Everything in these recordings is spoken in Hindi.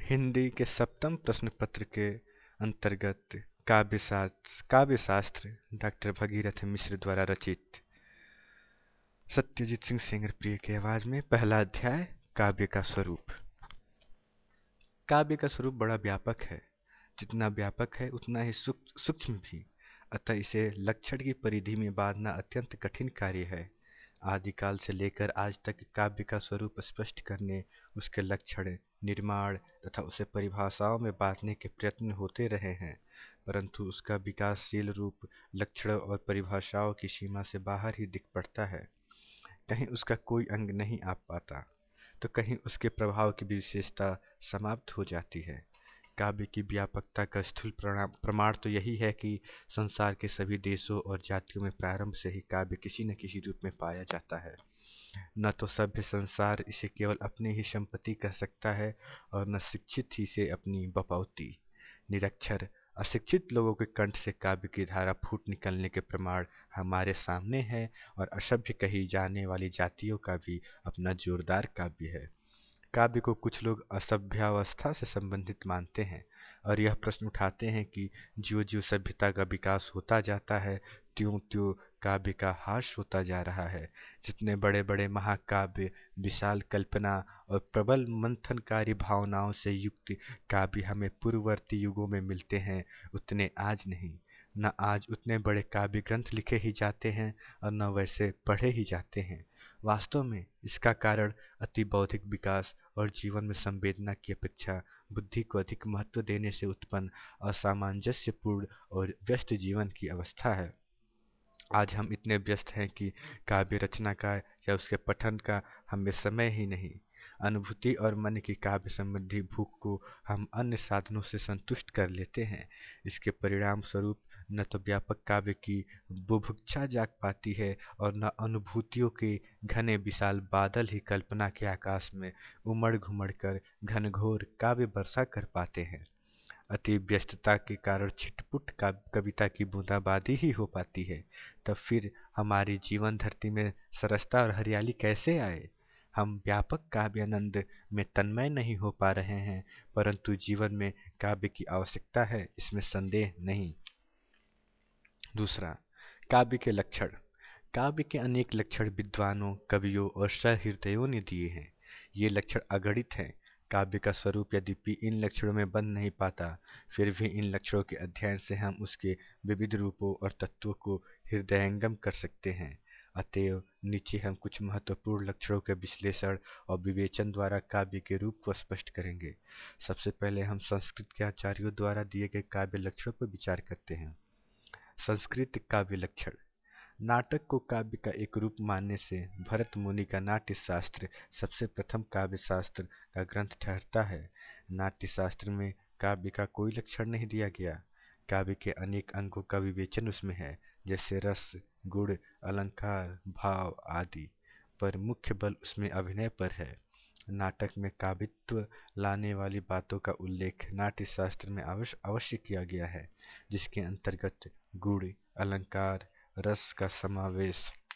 हिंदी के सप्तम प्रश्न पत्र के अंतर्गत काव्य शास्त्र डॉक्टर भगीरथ मिश्र द्वारा रचित सत्यजीत सिंह सेंगर की आवाज में पहला अध्याय काव्य का स्वरूप। काव्य का स्वरूप बड़ा व्यापक है। जितना व्यापक है उतना ही सूक्ष्म भी। अतः इसे लक्षण की परिधि में बांधना अत्यंत कठिन कार्य है। आदिकाल से लेकर आज तक काव्य का स्वरूप स्पष्ट करने, उसके लक्षण, निर्माण तथा उसे परिभाषाओं में बांधने के प्रयत्न होते रहे हैं, परंतु उसका विकासशील रूप लक्षणों और परिभाषाओं की सीमा से बाहर ही दिख पड़ता है। कहीं उसका कोई अंग नहीं आ पाता, तो कहीं उसके प्रभाव की विशेषता समाप्त हो जाती है। काव्य की व्यापकता का स्थूल प्रमाण तो यही है कि संसार के सभी देशों और जातियों में प्रारंभ से ही काव्य किसी न किसी रूप में पाया जाता है। न तो सभ्य संसार इसे केवल अपनी ही संपत्ति कह सकता है और न शिक्षित ही इसे अपनी बपौती। निरक्षर अशिक्षित लोगों के कंठ से काव्य की धारा फूट निकलने के प्रमाण हमारे सामने है, और असभ्य कही जाने वाली जातियों का भी अपना जोरदार काव्य है। काव्य को कुछ लोग असभ्यावस्था से संबंधित मानते हैं और यह प्रश्न उठाते हैं कि ज्यों ज्यों सभ्यता का विकास होता जाता है, त्यों त्यों काव्य का ह्रास होता जा रहा है। जितने बड़े बड़े महाकाव्य विशाल कल्पना और प्रबल मंथनकारी भावनाओं से युक्त काव्य हमें पूर्ववर्ती युगों में मिलते हैं, उतने आज नहीं। न आज उतने बड़े काव्य ग्रंथ लिखे ही जाते हैं और न वैसे पढ़े ही जाते हैं। वास्तव में इसका कारण अति बौद्धिक विकास और जीवन में संवेदना की अपेक्षा बुद्धि को अधिक महत्व देने से उत्पन्न असामंजस्यपूर्ण और व्यस्त जीवन की अवस्था है। आज हम इतने व्यस्त हैं कि काव्य रचना का या उसके पठन का हमें समय ही नहीं। अनुभूति और मन की काव्य संबंधी भूख को हम अन्य साधनों से संतुष्ट कर लेते हैं। इसके परिणाम स्वरूप न तो व्यापक काव्य की बुभुक्षा जाग पाती है और न अनुभूतियों के घने विशाल बादल ही कल्पना के आकाश में उमड़ घुमड़ कर घनघोर काव्य वर्षा कर पाते हैं। अति व्यस्तता के कारण छिटपुट कविता की बूंदाबांदी ही हो पाती है। तब फिर हमारी जीवन धरती में सरसता और हरियाली कैसे आए? हम व्यापक काव्यानंद में तन्मय नहीं हो पा रहे हैं, परंतु जीवन में काव्य की आवश्यकता है, इसमें संदेह नहीं। दूसरा, काव्य के लक्षण। काव्य के अनेक लक्षण विद्वानों, कवियों और सहृदयों ने दिए हैं। ये लक्षण अगणित हैं। काव्य का स्वरूप यद्यपि इन लक्षणों में बंध नहीं पाता, फिर भी इन लक्षणों के अध्ययन से हम उसके विविध रूपों और तत्वों को हृदयंगम कर सकते हैं। अतएव नीचे हम कुछ महत्वपूर्ण लक्षणों के विश्लेषण और विवेचन द्वारा काव्य के रूप को स्पष्ट करेंगे। सबसे पहले हम संस्कृत के आचार्यों द्वारा दिए गए काव्य लक्षणों पर विचार करते हैं। संस्कृत काव्य लक्षण। नाटक को काव्य का एक रूप मानने से भरत मुनि का नाट्य शास्त्र सबसे प्रथम काव्य शास्त्र का ग्रंथ ठहरता है। नाट्य शास्त्र में काव्य का कोई लक्षण नहीं दिया गया। काव्य के अनेक अंगों का विवेचन उसमें है, जैसे रस, गुण, अलंकार, भाव आदि, पर मुख्य बल उसमें अभिनय पर है। नाटक में काव्यत्व लाने वाली बातों का उल्लेख नाट्य शास्त्र में अवश्य किया गया है, जिसके अंतर्गत गुण, अलंकार, रस का समावेश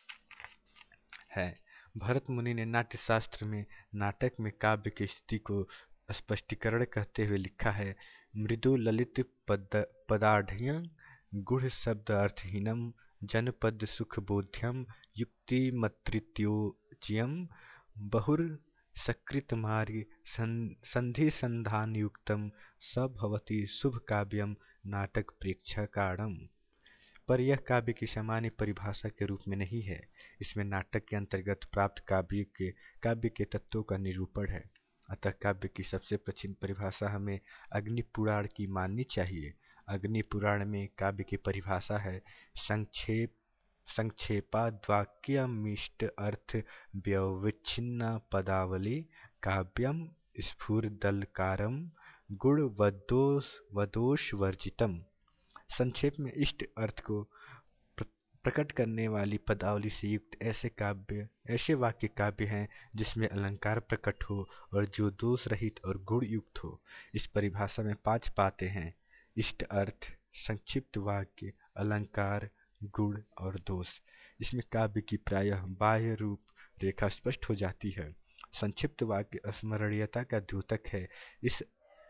है। भरत मुनि ने नाट्य शास्त्र में नाटक में काव्य की स्थिति को स्पष्टीकरण कहते हुए लिखा है। मृदु ललित पदाढ़ गुढ़ शब्द अर्थहीनम जनपद सुख बोध्यम युक्ति मत्रित्योज्यम बहुर सकृत मार्ग संधि संधान युक्तम स भवति शुभ काव्यम नाटक प्रेक्षकाणम। पर यह काव्य की सामान्य परिभाषा के रूप में नहीं है। इसमें नाटक के अंतर्गत प्राप्त काव्य के तत्वों का निरूपण है। अतः काव्य की सबसे प्राचीन परिभाषा हमें अग्नि पुराण की माननी चाहिए। अग्नि पुराण में काव्य की परिभाषा है संक्षेपाद्वाक्यमिष्ट अर्थ व्यवच्छिन्ना पदावली काव्यम स्फुरदलकारम गुणवदोष वर्जितम। संक्षेप में इष्ट अर्थ को प्रकट करने वाली पदावली से युक्त ऐसे वाक्य काव्य हैं जिसमें अलंकार प्रकट हो और जो दोष रहित और गुण युक्त हो। इस परिभाषा में 5 बातें हैं: इष्ट अर्थ, संक्षिप्त वाक्य, अलंकार, गुण और दोष। इसमें काव्य की प्रायः बाह्य रूप रेखा स्पष्ट हो जाती है। संक्षिप्त वाक्य स्मरणीयता का द्योतक है। इस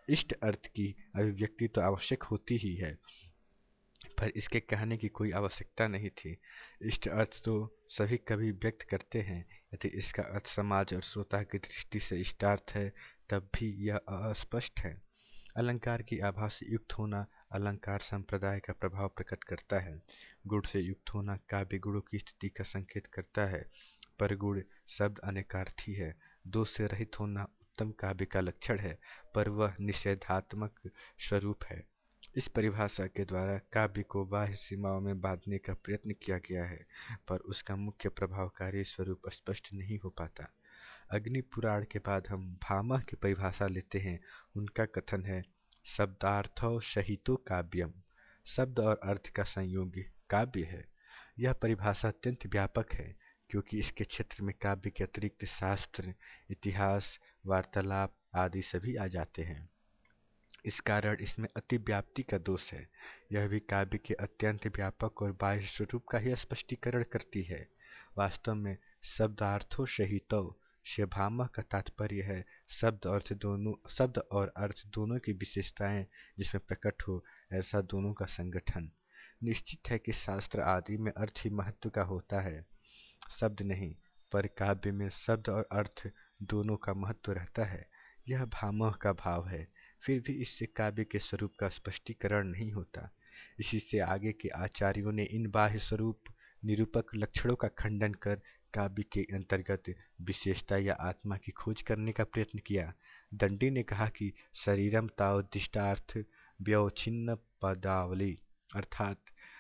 इष्ट अर्थ की अभिव्यक्ति तो आवश्यक होती ही है, पर इसके कहने की कोई आवश्यकता नहीं थी। इष्ट अर्थ तो सभी कभी व्यक्त करते हैं। यदि इसका अर्थ समाज और श्रोता की दृष्टि से इष्टार्थ है, तब भी यह अस्पष्ट है। अलंकार की आभा से युक्त होना अलंकार संप्रदाय का प्रभाव प्रकट करता है। गुण से युक्त होना काव्य गुणों की स्थिति का संकेत करता है, पर गुण शब्द अनेकार्थी है। दोष से रहित होना उत्तम काव्य का लक्षण है, पर वह निषेधात्मक स्वरूप है। इस परिभाषा के द्वारा काव्य को बाह्य सीमाओं में बांधने का प्रयत्न किया गया है, पर उसका मुख्य प्रभावकारी स्वरूप स्पष्ट नहीं हो पाता। अग्नि पुराण के बाद हम भामह की परिभाषा लेते हैं। उनका कथन है, शब्दार्थो सहितो काव्यम। शब्द और अर्थ का संयोग काव्य है। यह परिभाषा अत्यंत व्यापक है, क्योंकि इसके क्षेत्र में काव्य के अतिरिक्त शास्त्र, इतिहास, वार्तालाप आदि सभी आ जाते हैं। इस कारण इसमें अतिव्याप्ति का दोष है। यह भी काव्य के अत्यंत व्यापक और बाह्य स्वरूप का ही स्पष्टीकरण करती है। वास्तव में शब्दार्थो सहितौ से भामह का तात्पर्य है शब्द और अर्थ दोनों की विशेषताएं जिसमें प्रकट हो, ऐसा दोनों का संगठन। निश्चित है कि शास्त्र आदि में अर्थ ही महत्व का होता है, शब्द नहीं, पर काव्य में शब्द और अर्थ दोनों का महत्व रहता है। यह भामह का भाव है। फिर भी इससे काव्य के स्वरूप का स्पष्टीकरण नहीं होता। इसी से आगे के आचार्यों ने इन बाह्य स्वरूप निरूपक लक्षणों का खंडन कर काव्य के अंतर्गत विशेषता या आत्मा की खोज करने का प्रयत्न किया। दंडी ने कहा कि शरीरम तावदिष्टार्थ व्यवच्छिन्न पदावली, अर्थात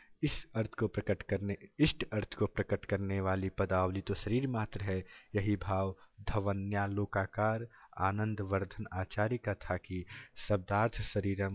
इष्ट अर्थ को प्रकट करने वाली पदावली तो शरीर मात्र है। यही भाव धवन्यालोकाकार आनंद वर्धन आचार्य का था कि शब्दार्थ शरीरम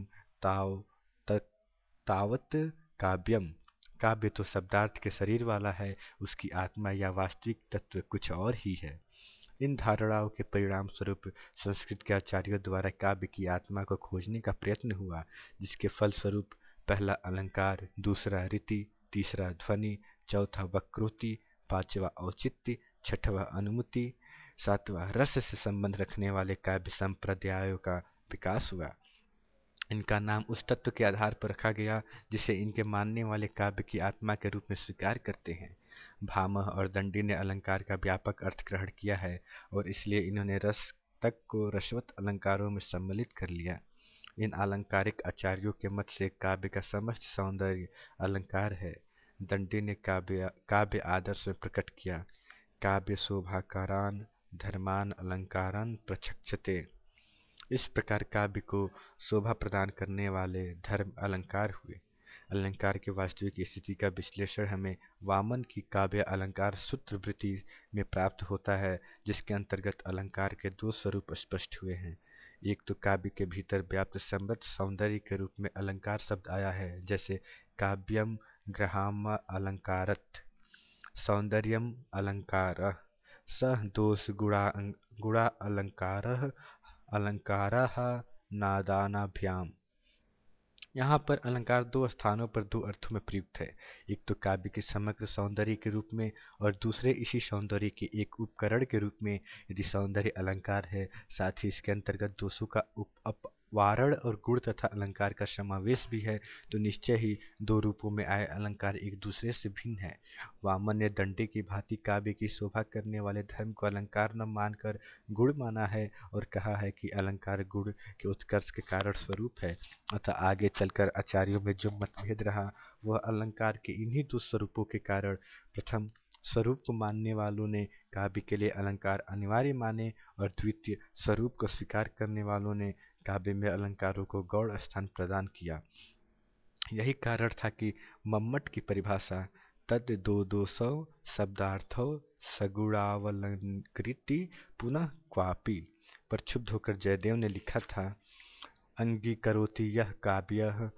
तावत काव्यम। काव्य तो शब्दार्थ के शरीर वाला है, उसकी आत्मा या वास्तविक तत्व कुछ और ही है। इन धारणाओं के परिणाम स्वरूप संस्कृत के आचार्यों द्वारा काव्य की आत्मा को खोजने का प्रयत्न हुआ, जिसके फलस्वरूप पहला अलंकार, दूसरा रीति, तीसरा ध्वनि, चौथा वक्रोक्ति, पांचवा औचित्य, छठवां अनुमिति, सातवां रस से संबंध रखने वाले काव्य संप्रदायों का विकास हुआ। इनका नाम उस तत्व के आधार पर रखा गया जिसे इनके मानने वाले काव्य की आत्मा के रूप में स्वीकार करते हैं। भामह और दंडी ने अलंकार का व्यापक अर्थ ग्रहण किया है, और इसलिए इन्होंने रस तक को रसवत अलंकारों में सम्मिलित कर लिया। इन आलंकारिक आचार्यों के मत से काव्य का समस्त सौंदर्य अलंकार है। दंडी ने काव्य आदर्श में प्रकट किया, काव्य शोभाकारान धर्मान अलंकारान प्रचक्षते। इस प्रकार काव्य को शोभा प्रदान करने वाले धर्म अलंकार हुए। अलंकार की वास्तविक स्थिति का विश्लेषण हमें वामन की काव्य अलंकार सूत्र वृत्ति में प्राप्त होता है, जिसके अंतर्गत अलंकार के दो स्वरूप स्पष्ट हुए हैं। एक तो काव्य के भीतर व्याप्त समृद्ध सौंदर्य के रूप में अलंकार शब्द आया है, जैसे काव्यम गृहाम अलंकारत, सौंदर्यम अलंकारः, सह दोष गुणा अलंकारः, अलंकाराः नादानाभ्याम। यहाँ पर अलंकार दो स्थानों पर दो अर्थों में प्रयुक्त है। एक तो काव्य के समग्र सौंदर्य के रूप में, और दूसरे इसी सौंदर्य के एक उपकरण के रूप में। यदि सौंदर्य अलंकार है, साथ ही इसके अंतर्गत दोषों का अपवारण और गुण तथा अलंकार का समावेश भी है, तो निश्चय ही दो रूपों में आए अलंकार एक दूसरे से भिन्न है। वामन ने दंडे की भांति काव्य की शोभा करने वाले धर्म को अलंकार न मानकर गुण माना है, और कहा है कि अलंकार गुण के उत्कर्ष के कारण स्वरूप है। अतः आगे चलकर आचार्यों में जो मतभेद रहा, वह अलंकार के इन्हीं दो स्वरूपों के कारण। प्रथम स्वरूप को मानने वालों ने काव्य के लिए अलंकार अनिवार्य माने, और द्वितीय स्वरूप को स्वीकार करने वालों ने काव्य में अलंकारों को गौण स्थान प्रदान किया। यही कारण था कि मम्मट की परिभाषा तद दोषौ शब्दार्थो सगुणावलंकृति पुनः क्वापि पर क्षुब्ध होकर जयदेव ने लिखा था, अंगीकरोति यह काव्यः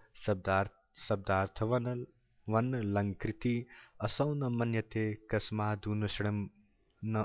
शब्दार्थवनलंकृति असौ न मन्यते कस्मादुष्णं न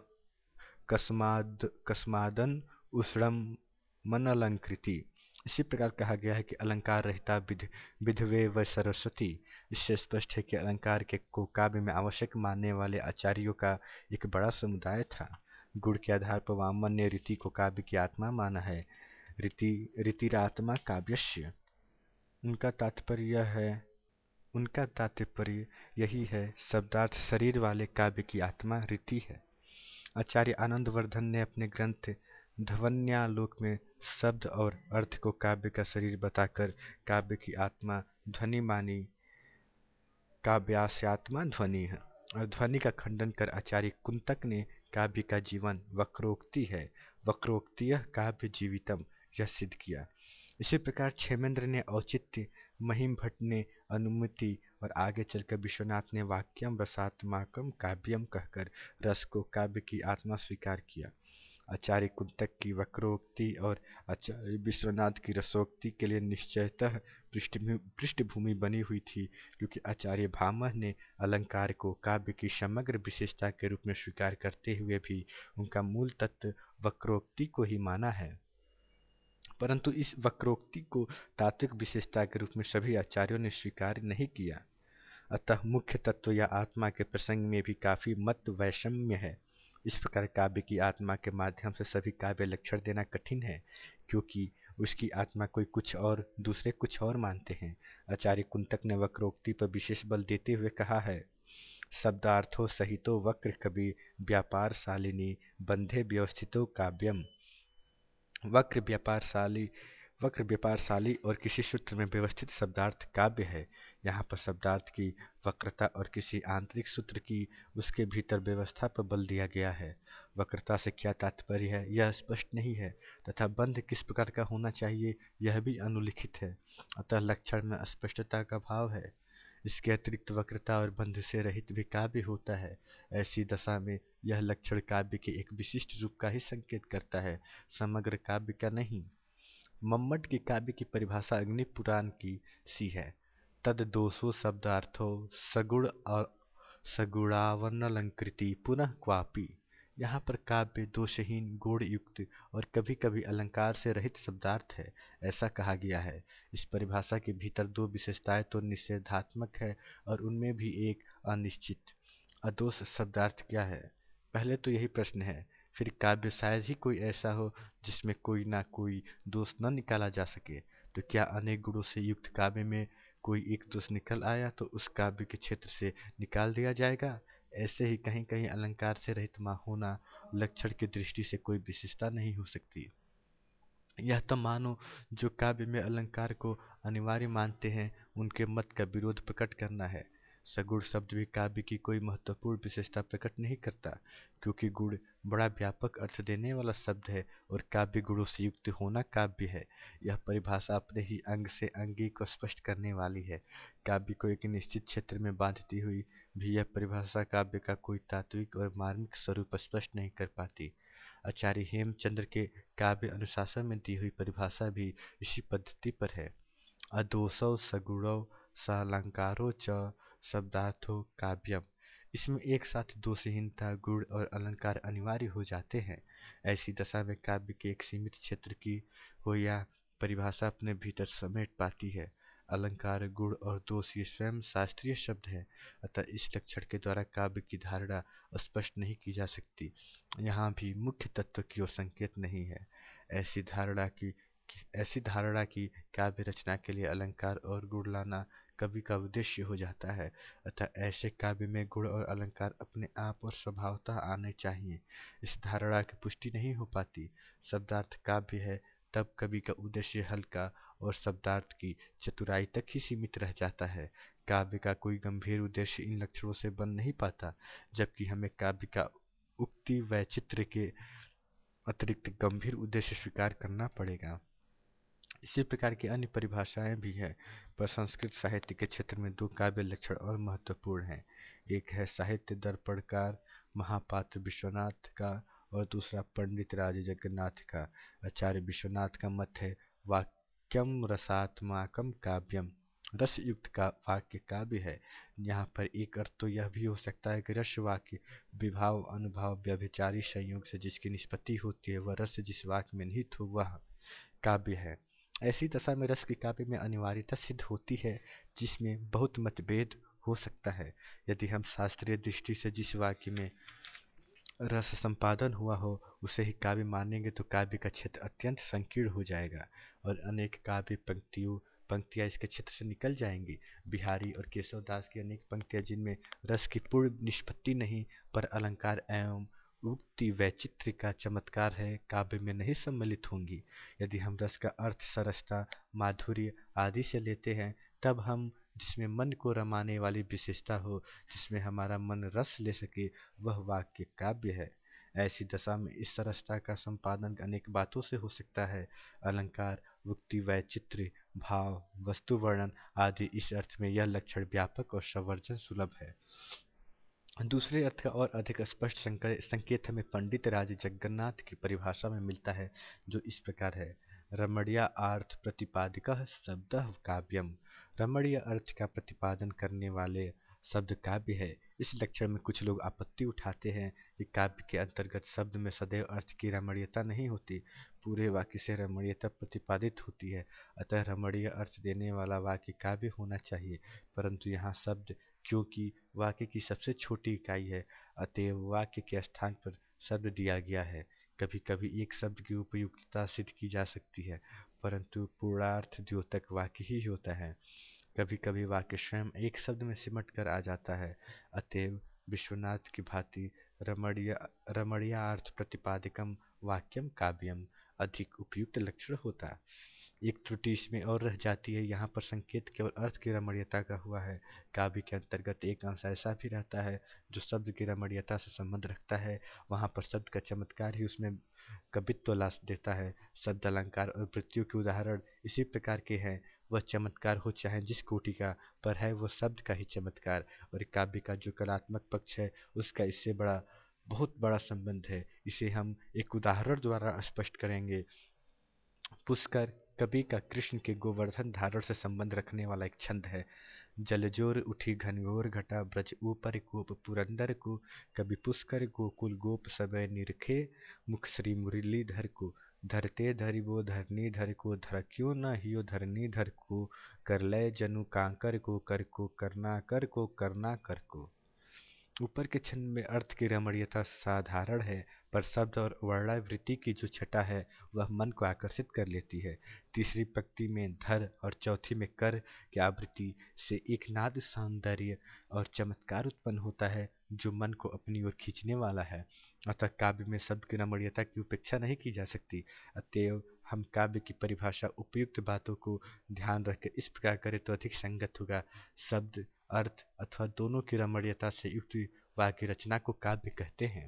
कस्मादन उष्णं मनलंकृति। इसी प्रकार कहा गया है कि अलंकार रहता विधवे व सरस्वती। इससे स्पष्ट है कि अलंकार के को काव्य में आवश्यक मानने वाले आचार्यों का एक बड़ा समुदाय था। गुण के आधार पर वामन ने रीति को काव्य की आत्मा माना है। रीतिरात्मा काव्यस्य। उनका तात्पर्य है उनका तात्पर्य यही है, शब्दार्थ शरीर वाले काव्य की आत्मा रीति है। आचार्य आनंदवर्धन ने अपने ग्रंथ ध्वन्यालोक में शब्द और अर्थ को काव्य का शरीर बताकर काव्य की आत्मा ध्वनि मानी। काव्यास्यात्मा ध्वनि है, और ध्वनि का खंडन कर आचार्य कुंतक ने काव्य का जीवन वक्रोक्ति है, वक्रोक्तियः काव्य जीवितम, यह सिद्ध किया। इसी प्रकार क्षेमेंद्र ने औचित्य, महिम भट्ट ने अनुमिति और आगे चलकर विश्वनाथ ने वाक्यम रसात्माकम काव्यम कहकर रस को काव्य की आत्मा स्वीकार किया। आचार्य कुंतक की वक्रोक्ति और आचार्य विश्वनाथ की रसोक्ति के लिए निश्चयतः पृष्ठभूमि बनी हुई थी, क्योंकि आचार्य भामह ने अलंकार को काव्य की समग्र विशेषता के रूप में स्वीकार करते हुए भी उनका मूल तत्व वक्रोक्ति को ही माना है। परंतु इस वक्रोक्ति को तात्विक विशेषता के रूप में सभी आचार्यों ने स्वीकार नहीं किया। अतः मुख्य तत्व या आत्मा के प्रसंग में भी काफी मत वैषम्य है। इस प्रकार काव्य की आत्मा के माध्यम से सभी काव्य लक्षण देना कठिन है, क्योंकि उसकी आत्मा कोई कुछ और, दूसरे कुछ और मानते हैं। आचार्य कुंतक ने वक्रोक्ति पर विशेष बल देते हुए कहा है, शब्दार्थो सहितो वक्र कवि व्यापार शालिनी बंधे व्यवस्थितो काव्यम। वक्र व्यापारशाली और किसी सूत्र में व्यवस्थित शब्दार्थ काव्य है। यहाँ पर शब्दार्थ की वक्रता और किसी आंतरिक सूत्र की उसके भीतर व्यवस्था पर बल दिया गया है। वक्रता से क्या तात्पर्य है यह स्पष्ट नहीं है, तथा बंध किस प्रकार का होना चाहिए यह भी अनुलिखित है। अतः लक्षण में अस्पष्टता का भाव है। इसके अतिरिक्त वक्रता और बंध से रहित भी काव्य होता है। ऐसी दशा में यह लक्षण काव्य के एक विशिष्ट रूप का ही संकेत करता है, समग्र काव्य का नहीं। मम्मट की काव्य की परिभाषा अग्नि पुराण की सी है, तद दोषो शब्दार्थो सगुण और सगुणावनलंकृति पुनः क्वापि। यहाँ पर काव्य दोषहीन, गुण युक्त और कभी कभी अलंकार से रहित शब्दार्थ है, ऐसा कहा गया है। इस परिभाषा के भीतर दो विशेषताएं तो निषेधात्मक है और उनमें भी एक अनिश्चित। अदोष शब्दार्थ क्या है? पहले तो यही प्रश्न है। फिर काव्य शायद ही कोई ऐसा हो जिसमें कोई ना कोई दोष न निकाला जा सके। तो क्या अनेक गुणों से युक्त काव्य में कोई एक दोष निकल आया तो उस काव्य के क्षेत्र से निकाल दिया जाएगा? ऐसे ही कहीं कहीं अलंकार से रहित होना लक्षण की दृष्टि से कोई विशेषता नहीं हो सकती। यह तो मानो जो काव्य में अलंकार को अनिवार्य मानते हैं उनके मत का विरोध प्रकट करना है। सगुण शब्द भी काव्य की कोई महत्वपूर्ण विशेषता प्रकट नहीं करता, क्योंकि गुण बड़ा व्यापक अर्थ देने वाला शब्द है और काव्य गुणों से युक्त होना काव्य है। यह परिभाषा अपने ही अंग से अंगी को स्पष्ट करने वाली है। काव्य को एक निश्चित क्षेत्र में बांधती हुई भी यह परिभाषा काव्य का कोई तात्विक और मार्मिक स्वरूप स्पष्ट नहीं कर पाती। आचार्य हेमचंद्र के काव्य अनुशासन में दी हुई परिभाषा भी इसी पद्धति पर है। अदोषौ सगुणौ सालंकारो च शब्दार्थो काव्यम। इसमें एक साथ दोषहीनता, गुण और अलंकार अनिवार्य हो जाते हैं। ऐसी दशा में काव्य के एक सीमित क्षेत्र की हो या परिभाषा अपने भीतर समेट पाती है। अलंकार, गुण और दोष ये स्वयं शास्त्रीय शब्द हैं, अतः इस लक्षण के द्वारा काव्य की धारणा स्पष्ट नहीं की जा सकती। यहाँ भी मुख्य तत्व की ओर संकेत नहीं है। ऐसी धारणा की काव्य रचना के लिए अलंकार और गुण लाना कवि का उद्देश्य हो जाता है, अतः ऐसे काव्य में गुण और अलंकार अपने आप और स्वभावतः आने चाहिए। इस धारणा की पुष्टि नहीं हो पाती। शब्दार्थ काव्य है तब कवि का उद्देश्य हल्का और शब्दार्थ की चतुराई तक ही सीमित रह जाता है। काव्य का कोई गंभीर उद्देश्य इन लक्षणों से बन नहीं पाता, जबकि हमें काव्य का उक्ति वैचित्र्य के अतिरिक्त गंभीर उद्देश्य स्वीकार करना पड़ेगा। इसी प्रकार की अन्य परिभाषाएं भी हैं, पर संस्कृत साहित्य के क्षेत्र में दो काव्य लक्षण और महत्वपूर्ण हैं। एक है साहित्य दर्पणकार महापात्र विश्वनाथ का और दूसरा पंडित राज जगन्नाथ का। आचार्य विश्वनाथ का मत है वाक्यम रसात्माकम काव्यम, रस युक्त का वाक्य काव्य है। यहाँ पर एक अर्थ तो यह भी हो सकता है कि रस वाक्य विभाव अनुभाव व्यभिचारी संयोग से जिसकी निष्पत्ति होती है वह रस जिस वाक्य में निहित हो वह काव्य है। ऐसी दशा में रस की काव्य में अनिवार्यता सिद्ध होती है, जिसमें बहुत मतभेद हो सकता है। यदि हम शास्त्रीय दृष्टि से जिस वाक्य में रस संपादन हुआ हो उसे ही काव्य मानेंगे तो काव्य का क्षेत्र अत्यंत संकीर्ण हो जाएगा और अनेक काव्य पंक्तियां इसके क्षेत्र से निकल जाएंगी। बिहारी और केशवदास की अनेक पंक्तियां जिनमें रस की पूर्ण निष्पत्ति नहीं पर अलंकार एवं उक्ति वैचित्र्य का चमत्कार है, काव्य में नहीं सम्मिलित होंगी। यदि हम रस का अर्थ सरसता, माधुर्य आदि से लेते हैं, तब हम जिसमें मन को रमाने वाली विशेषता हो, जिसमें हमारा मन रस ले सके, वह वाक्य काव्य है। ऐसी दशा में इस सरसता का संपादन अनेक बातों से हो सकता है। अलंकार, उक्ति वैचित्र्य, भाव, वस्तु वर्णन आदि, इस अर्थ में यह लक्षण व्यापक और संवर्जन सुलभ है। दूसरे अर्थ का और अधिक स्पष्ट संकेत हमें पंडित राज जगन्नाथ की परिभाषा में मिलता है, जो इस प्रकार है। रमणीयार्थ प्रतिपादिकः शब्दः काव्यम। रमणीय अर्थ का प्रतिपादन करने वाले शब्द काव्य है। इस लक्षण में कुछ लोग आपत्ति उठाते हैं कि काव्य के अंतर्गत शब्द में सदैव अर्थ की रमणीयता नहीं होती, पूरे वाक्य से रमणीयता प्रतिपादित होती है। अतः रमणीय अर्थ देने वाला वाक्य काव्य होना चाहिए, परंतु यहाँ शब्द, क्योंकि वाक्य की सबसे छोटी इकाई है, अतएव वाक्य के स्थान पर शब्द दिया गया है। कभी कभी एक शब्द की उपयुक्तता सिद्ध की जा सकती है, परंतु पूर्णार्थ द्योतक वाक्य ही होता है। कभी कभी वाक्य स्वयं एक शब्द में सिमट कर आ जाता है। अतएव विश्वनाथ की भांति रमणीयार्थ प्रतिपादिकम वाक्यम काव्यम अधिक उपयुक्त लक्षण होता। एक त्रुटि इसमें और रह जाती है, यहाँ पर संकेत केवल अर्थ की रमणीयता का हुआ है। काव्य के अंतर्गत एक अंश ऐसा भी रहता है जो शब्द की रमणीयता से संबंध रखता है। वहाँ पर शब्द का चमत्कार ही उसमें कवित्व ला देता है। शब्द, अलंकार और वृत्तियों के उदाहरण इसी प्रकार के हैं। वह चमत्कार हो चाहे जिस कोटि का, पर है वो शब्द का ही चमत्कार। और काव्य का जो कलात्मक पक्ष है उसका इससे बहुत बड़ा संबंध है। इसे हम एक उदाहरण द्वारा स्पष्ट करेंगे। पुष्कर कवि का कृष्ण के गोवर्धन धारण से संबंध रखने वाला एक छंद है। जलजोर उठी घनघोर घटा ब्रज ऊपर कोप पुरंदर को, कवि पुष्कर गोकुल गोप समय निरखे, मुख श्री मुरलीधर को, धरते धरि वो धरनी धर को, धर क्यों न हियो धरनी धर को, कर लय जनु कांकर को, कर को करना कर को करना कर को। ऊपर के छंद में अर्थ की रमणीयता साधारण है, पर शब्द और वर्णावृत्ति की जो छटा है वह मन को आकर्षित कर लेती है। तीसरी पंक्ति में धर और चौथी में कर की आवृत्ति से एक नाद सौंदर्य और चमत्कार उत्पन्न होता है जो मन को अपनी ओर खींचने वाला है। अतः काव्य में शब्द की रमणीयता की उपेक्षा नहीं की जा सकती। अतएव हम काव्य की परिभाषा उपयुक्त बातों को ध्यान रखकर इस प्रकार करें तो अधिक संगत होगा। शब्द, अर्थ अथवा दोनों की रमणीयता से युक्त वाक्य रचना को काव्य कहते हैं।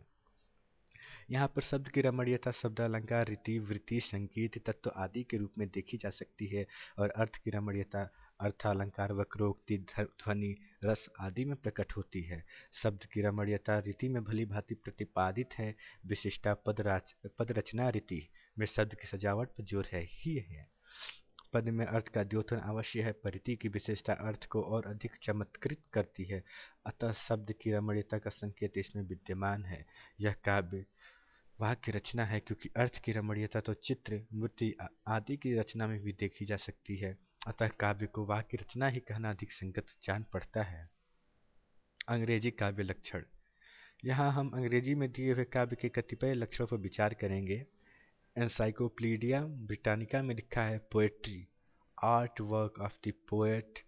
यहाँ पर शब्द की रमणीयता शब्द, अलंकार, रीति, वृत्ति, संगीत, तत्व आदि के रूप में देखी जा सकती है और अर्थ की रमणीयता अर्थ, अलंकार, वक्रोक्ति, ध्वनि, रस आदि में प्रकट होती है। शब्द की रमणीयता रीति में भली भांति प्रतिपादित है। विशिष्टा पद रचना रीति में शब्द की सजावट पर जोर है ही है। पद में अर्थ का द्योतन अवश्य है, परिधि की विशेषता अर्थ को और अधिक चमत्कृत करती है। अतः शब्द की रमणीयता का संकेत इसमें विद्यमान है। यह काव्य वाक्य रचना है, क्योंकि अर्थ की रमणीयता तो चित्र, मूर्ति आदि की रचना में भी देखी जा सकती है। अतः काव्य को वाक्य रचना ही कहना अधिक संगत जान पड़ता है। अंग्रेजी काव्य लक्षण। यहाँ हम अंग्रेजी में दिए हुए काव्य के कतिपय लक्षणों पर विचार करेंगे। एनसाइक्लोपीडिया ब्रिटानिका में लिखा है poetry, art work of the poet.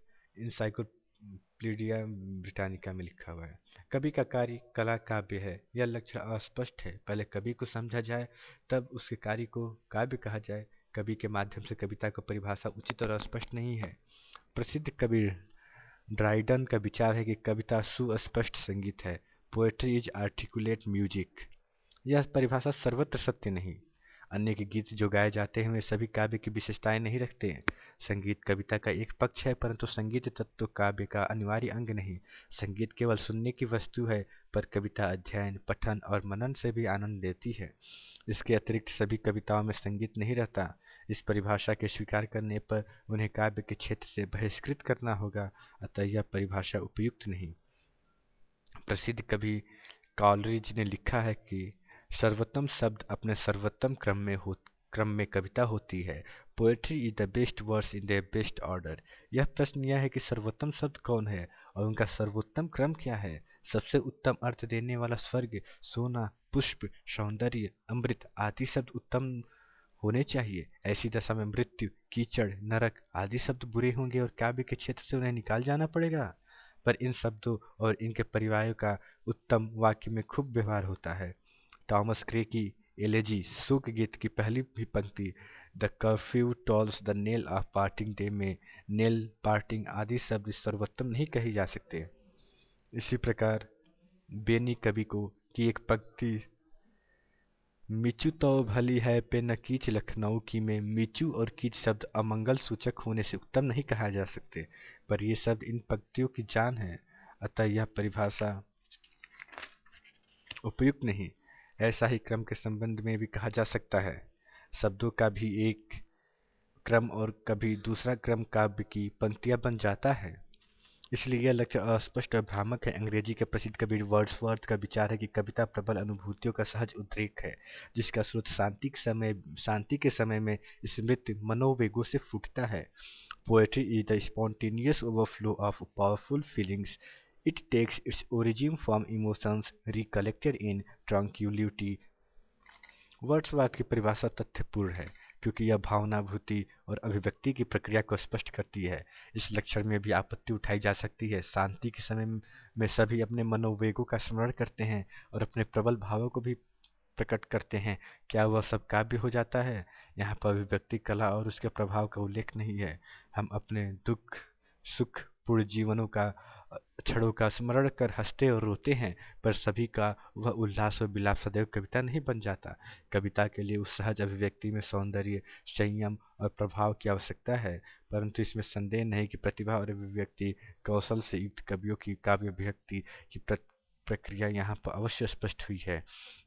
Encyclopaedia Britannica में लिखा हुआ है। कवि का कार्य कला काव्य है। यह लक्षण अस्पष्ट है। पहले कवि को समझा जाए तब उसके कार्य को काव्य कहा जाए। कवि के माध्यम से कविता का परिभाषा उचित और स्पष्ट नहीं है। प्रसिद्ध कवि ड्राइडन का विचार है कि कविता सुस्पष्ट संगीत है। Poetry is articulate music. यह परिभाषा सर्वत्र सत्य नहीं। अन्य के गीत जो गाए जाते हैं वे सभी काव्य की विशेषताएं नहीं रखते हैं। संगीत कविता का एक पक्ष है, परंतु संगीत तत्व काव्य का अनिवार्य अंग नहीं। संगीत केवल सुनने की वस्तु है, पर कविता अध्ययन, पठन और मनन से भी आनंद देती है। इसके अतिरिक्त सभी कविताओं में संगीत नहीं रहता। इस परिभाषा के स्वीकार करने पर उन्हें काव्य के क्षेत्र से बहिष्कृत करना होगा। अतः यह परिभाषा उपयुक्त नहीं। प्रसिद्ध कवि कॉलरिज ने लिखा है कि सर्वोत्तम शब्द अपने सर्वोत्तम क्रम में कविता होती है। Poetry is the best words in the best order. यह प्रश्न यह है कि सर्वोत्तम शब्द कौन है और उनका सर्वोत्तम क्रम क्या है। सबसे उत्तम अर्थ देने वाला स्वर्ग, सोना, पुष्प, सौंदर्य, अमृत आदि शब्द उत्तम होने चाहिए। ऐसी दशा में मृत्यु, कीचड़, नरक आदि शब्द बुरे होंगे और काव्य के क्षेत्र से उन्हें निकाल जाना पड़ेगा। पर इन शब्दों और इनके पर्यायों का उत्तम वाक्य में खूब व्यवहार होता है। टॉमस ग्रे की एलेजी शोक गीत की पहली भी पंक्ति the curfew tolls the knell of parting day में नेल, पार्टिंग आदि शब्द सर्वोत्तम नहीं कही जा सकते। इसी प्रकार बेनी कवि को की एक पंक्ति मीचू तो भली है पे न कीच लखनऊ की में मीचू और कीच शब्द अमंगल सूचक होने से उत्तम नहीं कहा जा सकते, पर ये शब्द इन पंक्तियों की जान है, अतः यह परिभाषा उपयुक्त नहीं। ऐसा ही क्रम के संबंध में भी कहा जा सकता है। शब्दों का भी एक क्रम और कभी दूसरा क्रम काव्य की पंक्तियां बन जाता है। इसलिए यह लक्ष्य अस्पष्ट और भ्रामक है। अंग्रेजी के प्रसिद्ध कवि वर्ड्सवर्थ का विचार है कि कविता प्रबल अनुभूतियों का सहज उद्रेक है, जिसका स्रोत शांति के समय में स्मृत मनोवेगों से फूटता है। Poetry is the spontaneous overflow of powerful feelings. It takes its origin from emotions recollected in tranquillity. Wordsworth की परिभाषा तथ्यपूर्ण है, क्योंकि यह भावनाभूति और अभिव्यक्ति की प्रक्रिया को स्पष्ट करती है। इस लक्षण में भी आपत्ति उठाई जा सकती है। शांति के समय में सभी अपने मनोवेगों का स्मरण करते हैं और अपने प्रबल भावों को भी प्रकट करते हैं। क्या वह सब काव्य हो जाता है? यहाँ पर अभिव्यक्ति कला और उसके प्रभाव का उल्लेख नहीं है। हम अपने दुख सुख पूर्ण जीवनों का क्षणों का स्मरण कर हंसते और रोते हैं, पर सभी का वह उल्लास और विलाप सदैव कविता नहीं बन जाता। कविता के लिए उस सहज अभिव्यक्ति में सौंदर्य, संयम और प्रभाव की आवश्यकता है, परंतु इसमें संदेह नहीं कि प्रतिभा और अभिव्यक्ति कौशल से युक्त कवियों की काव्य अभिव्यक्ति की प्रक्रिया यहाँ पर अवश्य स्पष्ट हुई है।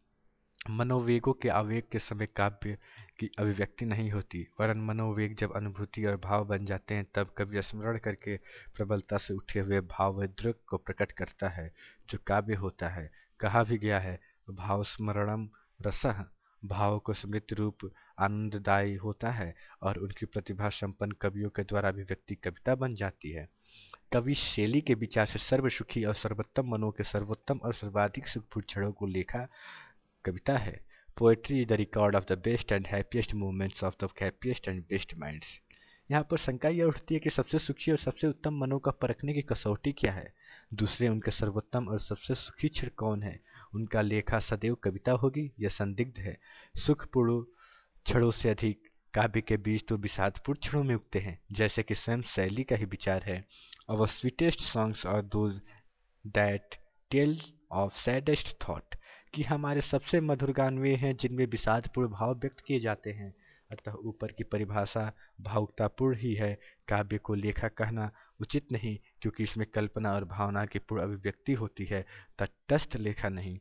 मनोवेगों के आवेग के समय काव्य की अभिव्यक्ति नहीं होती, वरन मनोवेग जब अनुभूति और भाव बन जाते हैं तब कवि स्मरण करके प्रबलता से उठे हुए भावोद्रेक को प्रकट करता है, जो काव्य होता है। कहा भी गया है, भाव स्मरणम रसः। भाव को स्मृति रूप आनंददायी होता है और उनकी प्रतिभा संपन्न कवियों के द्वारा अभिव्यक्ति कविता बन जाती है। कवि शैली के विचार से सर्वसुखी और सर्वोत्तम मनों के सर्वोत्तम और सर्वाधिक सुखपूर्ण क्षणों को लेखा कविता है। Poetry is the record of the best and happiest moments of the happiest and best minds. यहाँ पर शंका यह उठती है कि सबसे सुखी और सबसे उत्तम मनों का परखने की कसौटी क्या है? दूसरे उनके सर्वोत्तम और सबसे सुखी क्षण कौन है? उनका लेखा सदैव कविता होगी? यह संदिग्ध है। सुखपूर्ण क्षणों से अधिक काव्य के बीज तो विषादपूर्ण क्षणों में उगते हैं, जैसे कि स्वयं शैली का ही विचार है। Our sweetest songs are those that tell of saddest thought, कि हमारे सबसे मधुर गान वे हैं जिनमें विषादपूर्ण भाव व्यक्त किए जाते हैं। अतः ऊपर की परिभाषा भावुकतापूर्ण ही है। काव्य को लेखा कहना उचित नहीं, क्योंकि इसमें कल्पना और भावना की पूर्ण अभिव्यक्ति होती है, तटस्थ लेखा नहीं।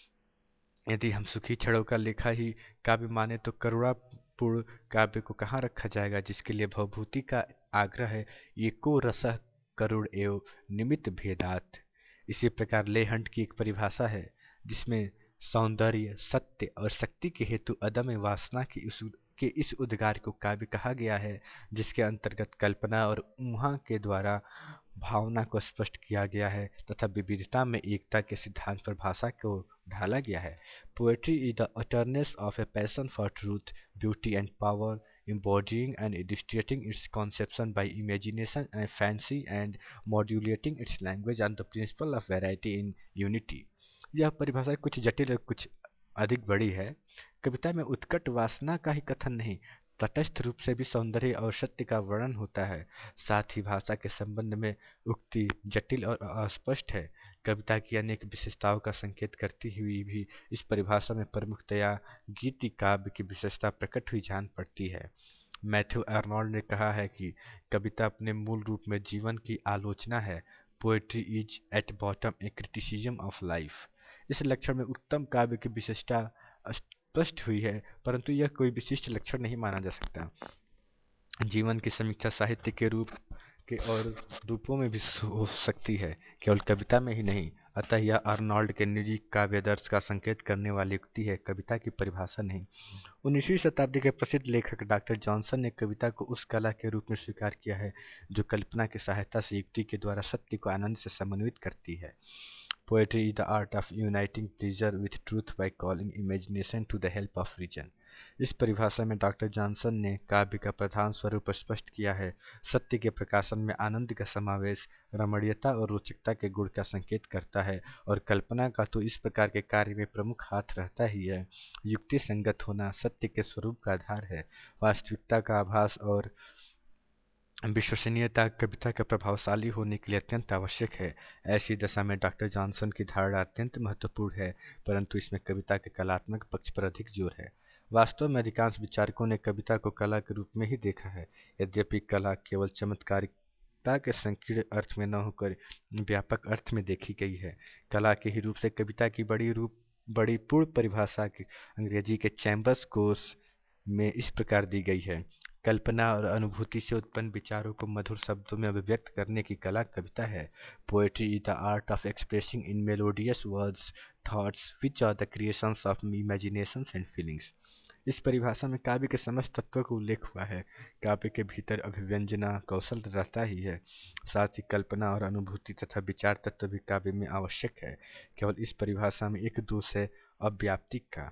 यदि हम सुखी क्षणों का लेखा ही काव्य माने तो करुणापूर्ण काव्य को कहाँ रखा जाएगा, जिसके लिए भवभूति का आग्रह है। एको रसः करुण एव निमित्त भेदात। इसी प्रकार लेहंट की एक परिभाषा है, जिसमें सौंदर्य, सत्य और शक्ति के हेतु अदम्य वासना के इस उद्गार को काव्य कहा गया है, जिसके अंतर्गत कल्पना और ऊहा के द्वारा भावना को स्पष्ट किया गया है तथा विविधता में एकता के सिद्धांत पर भाषा को ढाला गया है। Poetry is the utterance of a passion for truth, beauty and power, embodying and illustrating its conception by imagination and fancy and modulating its language on the principle of variety in unity। यह परिभाषा कुछ जटिल और कुछ अधिक बड़ी है। कविता में उत्कट वासना का ही कथन नहीं, तटस्थ रूप से भी सौंदर्य और सत्य का वर्णन होता है। साथ ही भाषा के संबंध में उक्ति जटिल और अस्पष्ट है। कविता की अनेक विशेषताओं का संकेत करती हुई भी इस परिभाषा में प्रमुखतया गीति काव्य की विशेषता प्रकट हुई जान पड़ती है। मैथ्यू आर्नोल्ड ने कहा है कि कविता अपने मूल रूप में जीवन की आलोचना है। Poetry is at bottom a criticism of life. इस लक्षण में उत्तम काव्य की विशेषता स्पष्ट हुई है, परंतु यह कोई विशिष्ट लक्षण नहीं माना जा सकता। जीवन की समीक्षा साहित्य के रूप के और रूपों में भी हो सकती है, केवल कविता में ही नहीं। अतः यह आर्नोल्ड के निजी काव्यादर्श का संकेत करने वाली युक्ति है, कविता की परिभाषा नहीं। 19वीं शताब्दी के प्रसिद्ध लेखक डॉक्टर जॉनसन ने कविता को उस कला के रूप में स्वीकार किया है जो कल्पना की सहायता से युक्ति के द्वारा सत्य को आनंद से समन्वित करती है। Poetry is the art of uniting pleasure with truth by calling imagination to the help of reason. इस परिभाषा में डॉक्टर जॉनसन ने काव्य का प्रधान स्वरूप स्पष्ट किया है। सत्य के प्रकाशन में आनंद का समावेश रमणीयता और रोचकता के गुण का संकेत करता है, और कल्पना का तो इस प्रकार के कार्य में प्रमुख हाथ रहता ही है। युक्ति संगत होना सत्य के स्वरूप का आधार है। वास्तविकता का आभास और विश्वसनीयता कविता के प्रभावशाली होने के लिए अत्यंत आवश्यक है। ऐसी दशा में डॉक्टर जॉनसन की धारणा अत्यंत महत्वपूर्ण है, परंतु इसमें कविता के कलात्मक पक्ष पर अधिक जोर है। वास्तव में अधिकांश विचारकों ने कविता को कला के रूप में ही देखा है। यद्यपि कला केवल चमत्कारिता के संकीर्ण अर्थ में न होकर व्यापक अर्थ में देखी गई है। कला के ही रूप से कविता की बड़ी पूर्ण परिभाषा की अंग्रेजी के चैम्बर्स कोर्स में इस प्रकार दी गई है। कल्पना और अनुभूति से उत्पन्न विचारों को मधुर शब्दों में अभिव्यक्त करने की कला कविता है। Poetry is the art of expressing in melodious words thoughts which are the creations of imaginations and feelings. इस परिभाषा में काव्य के समस्त तत्वों का उल्लेख हुआ है। काव्य के भीतर अभिव्यंजना कौशल रहता ही है, साथ ही कल्पना और अनुभूति तथा विचार तत्व भी काव्य में आवश्यक है। केवल इस परिभाषा में एक दोष है अव्याप्ति का।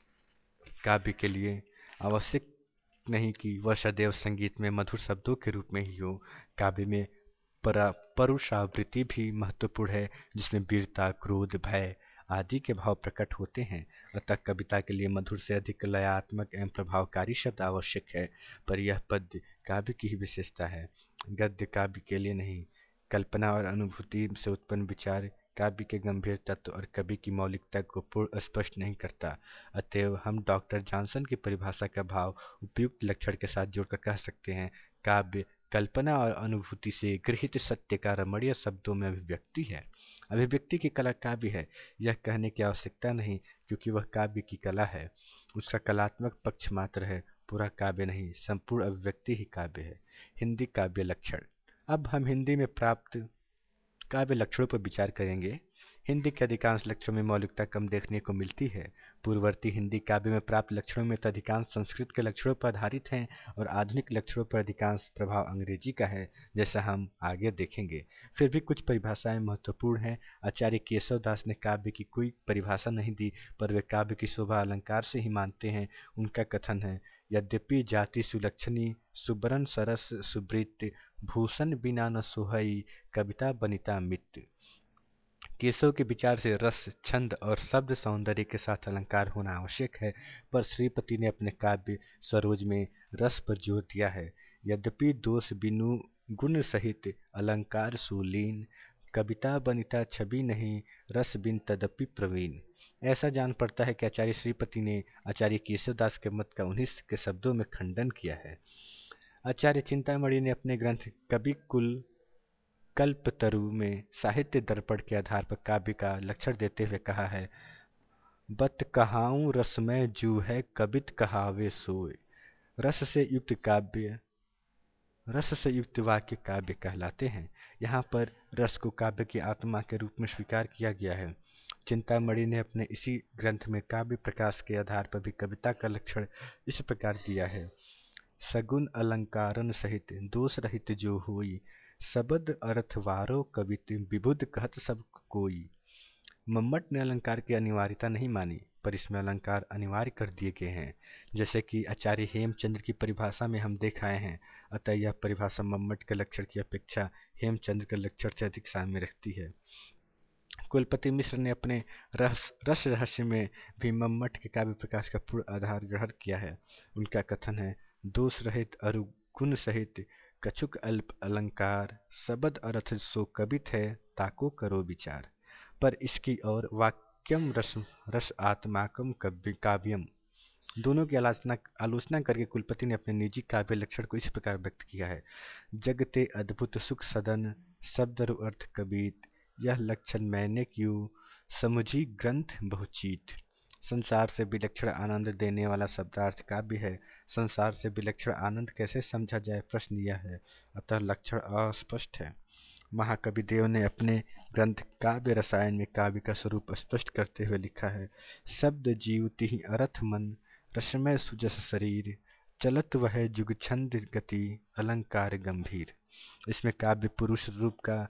काव्य के लिए आवश्यक नहीं कि वह सदैव संगीत में मधुर शब्दों के रूप में ही हो। काव्य में परुषावृत्ति भी महत्वपूर्ण है, जिसमें वीरता, क्रोध, भय आदि के भाव प्रकट होते हैं। अतः कविता के लिए मधुर से अधिक लयात्मक एवं प्रभावकारी शब्द आवश्यक है, पर यह पद्य काव्य की ही विशेषता है, गद्य काव्य के लिए नहीं। कल्पना और अनुभूति से उत्पन्न विचार काव्य के गंभीर तत्व और कवि की मौलिकता को पूर्ण स्पष्ट नहीं करता। अतएव हम डॉक्टर जॉनसन की परिभाषा का भाव उपयुक्त लक्षण के साथ जोड़कर कह सकते हैं, काव्य कल्पना और अनुभूति से गृहीत सत्य का रमणीय शब्दों में अभिव्यक्ति है। अभिव्यक्ति की कला काव्य है, यह कहने की आवश्यकता नहीं, क्योंकि वह काव्य की कला है। उसका कलात्मक पक्ष मात्र है, पूरा काव्य नहीं। संपूर्ण अभिव्यक्ति ही काव्य है। हिंदी काव्य लक्षण। अब हम हिंदी में प्राप्त काव्य लक्षणों पर विचार करेंगे। हिंदी के अधिकांश लक्षणों में मौलिकता कम देखने को मिलती है। पूर्ववर्ती हिंदी काव्य में प्राप्त लक्षणों में तो अधिकांश संस्कृत के लक्षणों पर आधारित हैं, और आधुनिक लक्षणों पर अधिकांश प्रभाव अंग्रेजी का है, जैसा हम आगे देखेंगे। फिर भी कुछ परिभाषाएं महत्वपूर्ण हैं। आचार्य केशव दास ने काव्य की कोई परिभाषा नहीं दी, पर वे काव्य की शोभा अलंकार से ही मानते हैं। उनका कथन है, यद्यपि जाति सुलक्षणी सुबरन सरस सुवृत्त भूषण बिना न सोहई कविता बनिता मित। केशव के विचार से रस, छंद और शब्द सौंदर्य के साथ अलंकार होना आवश्यक है, पर श्रीपति ने अपने काव्य सरोज में रस पर जोर दिया है। यद्यपि दोष बिनु गुण सहित अलंकार सुलीन कविता बनिता छवि नहीं रस बिन तदपि प्रवीण। ऐसा जान पड़ता है कि आचार्य श्रीपति ने आचार्य केशवदास के मत का उन्हीं के शब्दों में खंडन किया है। आचार्य चिंतामणि ने अपने ग्रंथ कवि कुल कल्पतरु में साहित्य दर्पण के आधार पर काव्य का लक्षण देते हुए कहा है, बत कहाऊं रसमय जू है कवित कहावे सोय। रस से युक्त वाक्य काव्य कहलाते हैं। यहाँ पर रस को काव्य की आत्मा के रूप में स्वीकार किया गया है। चिंतामणि ने अपने इसी ग्रंथ में काव्य प्रकाश के आधार पर भी कविता का लक्षण इस प्रकार दिया है, सगुन अलंकारन सहित दोष रहित जो होई शब्द अर्थ वारो कवित विबुध कहत सब कोई। मम्मट ने अलंकार की अनिवार्यता नहीं मानी, पर इसमें अलंकार अनिवार्य कर दिए गए हैं, जैसे कि आचार्य हेमचंद्र की परिभाषा में हम देख आए हैं। अतः यह परिभाषा मम्मट के लक्षण की अपेक्षा हेमचंद्र के लक्षण से अधिक साम्य रखती है। कुलपति मिश्र ने अपने रस रहस्य में भी मम्मट के काव्य प्रकाश का पूर्ण आधार ग्रहण किया है। उनका कथन है, दोष रहित अरु गुण सहित कछुक अल्प अलंकार शब्द अर्थ सो कवित है ताको करो विचार। पर इसकी और वाक्यम रस आत्माकम काव्यम दोनों की आलोचना करके कुलपति ने अपने निजी काव्य लक्षण को इस प्रकार व्यक्त किया है, जगते अद्भुत सुख सदन शब्द अर्थ कबीत यह लक्षण मैंने क्यों समुझी ग्रंथ बहुचीत। संसार से विलक्षण आनंद देने वाला शब्दार्थ काव्य है। संसार से विलक्षण आनंद कैसे समझा जाए, प्रश्न यह है। अतः लक्षण अस्पष्ट है। महाकवि देव ने अपने ग्रंथ काव्य रसायन में काव्य का स्वरूप स्पष्ट करते हुए लिखा है, शब्द जीवति ही अर्थ मन रसमय सुजस शरीर चलत वह जुग छंद गति अलंकार गंभीर। इसमें काव्य पुरुष रूप का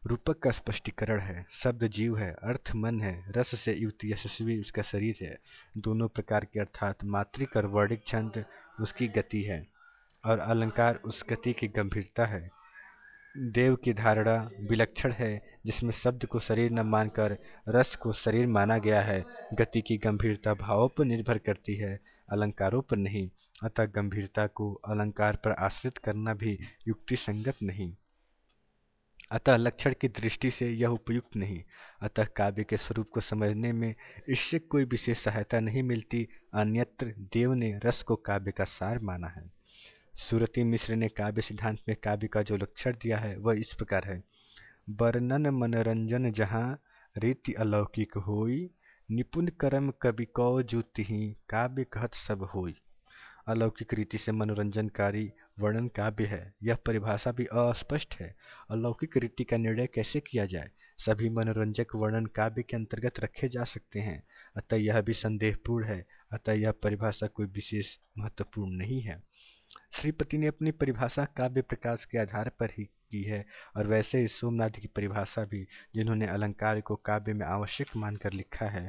रूपक का स्पष्टीकरण है। शब्द जीव है, अर्थ मन है, रस से युक्त यशस्वी उसका शरीर है। दोनों प्रकार के अर्थात मात्रिक और वर्णिक छंद उसकी गति है और अलंकार उस गति की गंभीरता है। देव की धारणा विलक्षण है, जिसमें शब्द को शरीर न मानकर रस को शरीर माना गया है। गति की गंभीरता भावों पर निर्भर करती है, अलंकारों पर नहीं। अतः गंभीरता को अलंकार पर आश्रित करना भी युक्ति संगत नहीं। अतः लक्षण की दृष्टि से यह उपयुक्त नहीं। अतः काव्य के स्वरूप को समझने में इससे कोई विशेष सहायता नहीं मिलती। अन्यत्र देव ने रस को काव्य का सार माना है। सुरति मिश्र ने काव्य सिद्धांत में काव्य का जो लक्षण दिया है वह इस प्रकार है। वर्णन मनोरंजन जहाँ रीति अलौकिक होई, निपुण कर्म कवि कौ जो तिहि काव्य कहत सब होई। अलौकिक रीति से मनोरंजनकारी वर्णन काव्य है। यह परिभाषा भी अस्पष्ट है। अलौकिक रीति का निर्णय कैसे किया जाए? सभी मनोरंजक वर्णन काव्य के अंतर्गत रखे जा सकते हैं, अतः यह भी संदेहपूर्ण है। अतः यह परिभाषा कोई विशेष महत्वपूर्ण नहीं है। श्रीपति ने अपनी परिभाषा काव्य प्रकाश के आधार पर ही की है, और वैसे ही सोमनाथ की परिभाषा भी, जिन्होंने अलंकार को काव्य में आवश्यक मानकर लिखा है।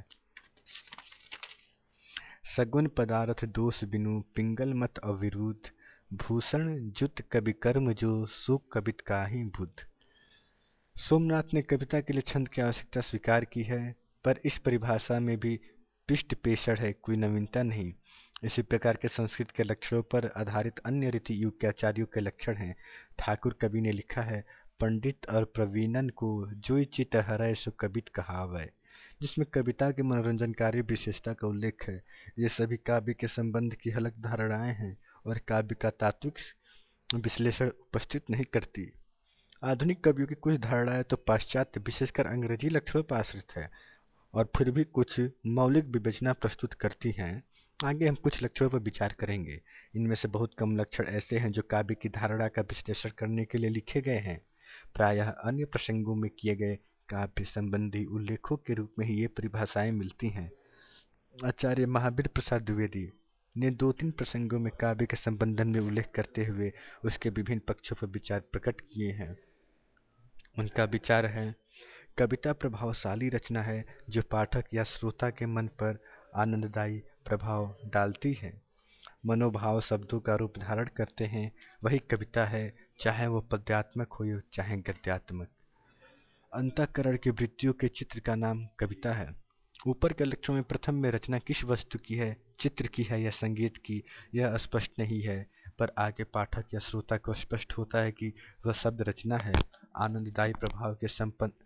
सगुन पदार्थ दोष बिनु पिंगल मत अविरुद्ध, भूषण जुत कवि कर्म जो सो कवित काहि बुद्ध। सोमनाथ ने कविता के लिए छंद की आवश्यकता स्वीकार की है, पर इस परिभाषा में भी पृष्ठ पेशड़ है, कोई नवीनता नहीं। इसी प्रकार के संस्कृत के लक्षणों पर आधारित अन्य रीति युग के आचार्यों के लक्षण हैं। ठाकुर कवि ने लिखा है, पंडित और प्रवीणन को जोई चित हरय सो कवित कहावै, जिसमें कविता की मनोरंजनकारी विशेषता का उल्लेख है। ये सभी काव्य के संबंध की हलक धारणाएं हैं और काव्य का तात्विक विश्लेषण उपस्थित नहीं करती। आधुनिक कवियों की कुछ धारणाएं तो पाश्चात्य विशेषकर अंग्रेजी लक्षणों पर आश्रित है और फिर भी कुछ मौलिक विवेचना प्रस्तुत करती हैं। आगे हम कुछ लक्षणों पर विचार करेंगे। इनमें से बहुत कम लक्षण ऐसे हैं जो काव्य की धारणा का विश्लेषण करने के लिए लिखे गए हैं। प्रायः अन्य प्रसंगों में किए गए काव्य संबंधी उल्लेखों के रूप में ही ये परिभाषाएं मिलती हैं। आचार्य महावीर प्रसाद द्विवेदी ने 2-3 प्रसंगों में काव्य के संबंधन में उल्लेख करते हुए उसके विभिन्न पक्षों पर विचार प्रकट किए हैं। उनका विचार है, कविता प्रभावशाली रचना है जो पाठक या श्रोता के मन पर आनंददायी प्रभाव डालती है। मनोभाव शब्दों का रूप धारण करते हैं, वही कविता है, चाहे वो पद्यात्मक हो चाहे गद्यात्मक। अंतःकरण की वृत्तियों के चित्र का नाम कविता है। ऊपर के लक्षणों में प्रथम में रचना किस वस्तु की है, चित्र की है या संगीत की, यह स्पष्ट नहीं है, पर आगे पाठक या श्रोता को स्पष्ट होता है कि वह शब्द रचना है। आनंददायी प्रभाव के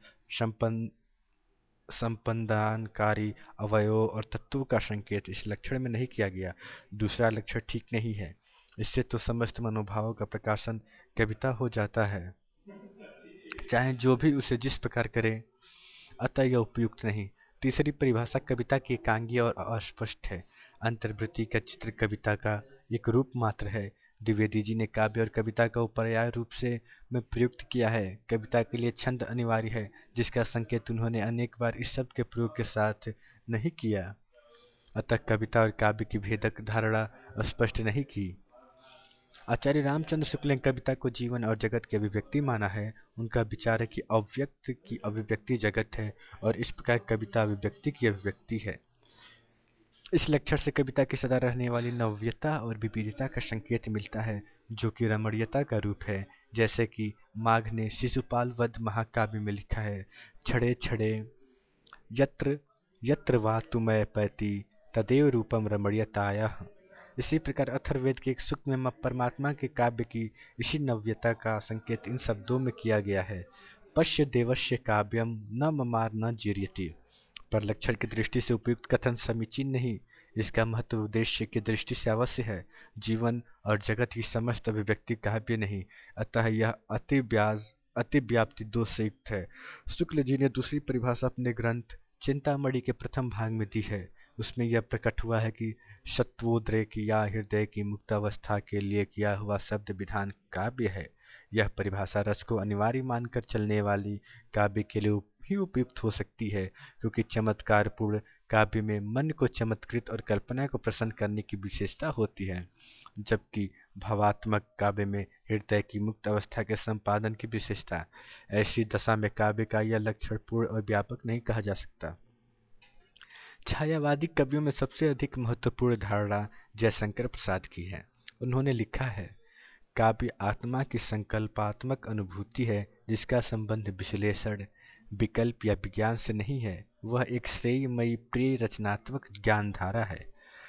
संपदानकारी अवयवों और तत्वों का संकेत इस लक्षण में नहीं किया गया। दूसरा लक्षण ठीक नहीं है, इससे तो समस्त मनोभावों का प्रकाशन कविता हो जाता है, चाहे जो भी उसे जिस प्रकार करे, अतः यह उपयुक्त नहीं। तीसरी परिभाषा कविता की एकांगी और अस्पष्ट है। अंतर्वृत्ति का चित्र कविता का एक रूप मात्र है। द्विवेदी जी ने काव्य और कविता का पर्याय रूप से में प्रयुक्त किया है। कविता के लिए छंद अनिवार्य है, जिसका संकेत उन्होंने अनेक बार इस शब्द के प्रयोग के साथ नहीं किया। अतः कविता और काव्य की भेदक धारणा स्पष्ट नहीं की। आचार्य रामचंद्र शुक्ल ने कविता को जीवन और जगत की अभिव्यक्ति माना है। उनका विचार है कि अव्यक्त की अभिव्यक्ति जगत है और इस प्रकार कविता अभिव्यक्ति की अभिव्यक्ति है। इस लक्षण से कविता की सदा रहने वाली नव्यता और विविधता का संकेत मिलता है, जो कि रमणीयता का रूप है। जैसे कि माघ ने शिशुपाल वध महाकाव्य में लिखा है, छड़े छड़े यत्र यत्र वा तुमय पैति तदेव रूपम रमणीयतायः। इसी प्रकार अथर्ववेद के एक सूक्त में परमात्मा के काव्य की इसी नव्यता का संकेत इन शब्दों में किया गया है, पश्य देवस्य काव्यम न ममार न जीर्यति। पर लक्षण की दृष्टि से उपयुक्त कथन समीचीन नहीं। इसका महत्व उद्देश्य की दृष्टि से अवश्य है। जीवन और जगत की समस्त अभिव्यक्ति काव्य नहीं, अतः यह अतिव्याप्ति दोष से युक्त है। शुक्ल जी ने दूसरी परिभाषा अपने ग्रंथ चिंतामणि के प्रथम भाग में दी है। उसमें यह प्रकट हुआ है कि सत्वोद्रेक या हृदय की मुक्तावस्था के लिए किया हुआ शब्द विधान काव्य है। यह परिभाषा रस को अनिवार्य मानकर चलने वाली काव्य के लिए ही उपयुक्त हो सकती है, क्योंकि चमत्कारपूर्ण काव्य में मन को चमत्कृत और कल्पना को प्रसन्न करने की विशेषता होती है। जबकि भावात्मक काव्य में हृदय की मुक्त अवस्था के संपादन की विशेषता। ऐसी दशा में काव्य का यह लक्षण पूर्ण और व्यापक नहीं कहा जा सकता। छायावादी कवियों में सबसे अधिक महत्वपूर्ण धारणा जयशंकर प्रसाद की है। उन्होंने लिखा है, काव्य आत्मा की संकल्पात्मक अनुभूति है जिसका संबंध विश्लेषण, विकल्प या विज्ञान से नहीं है। वह एक श्रेयमयी प्रिय रचनात्मक ज्ञानधारा है।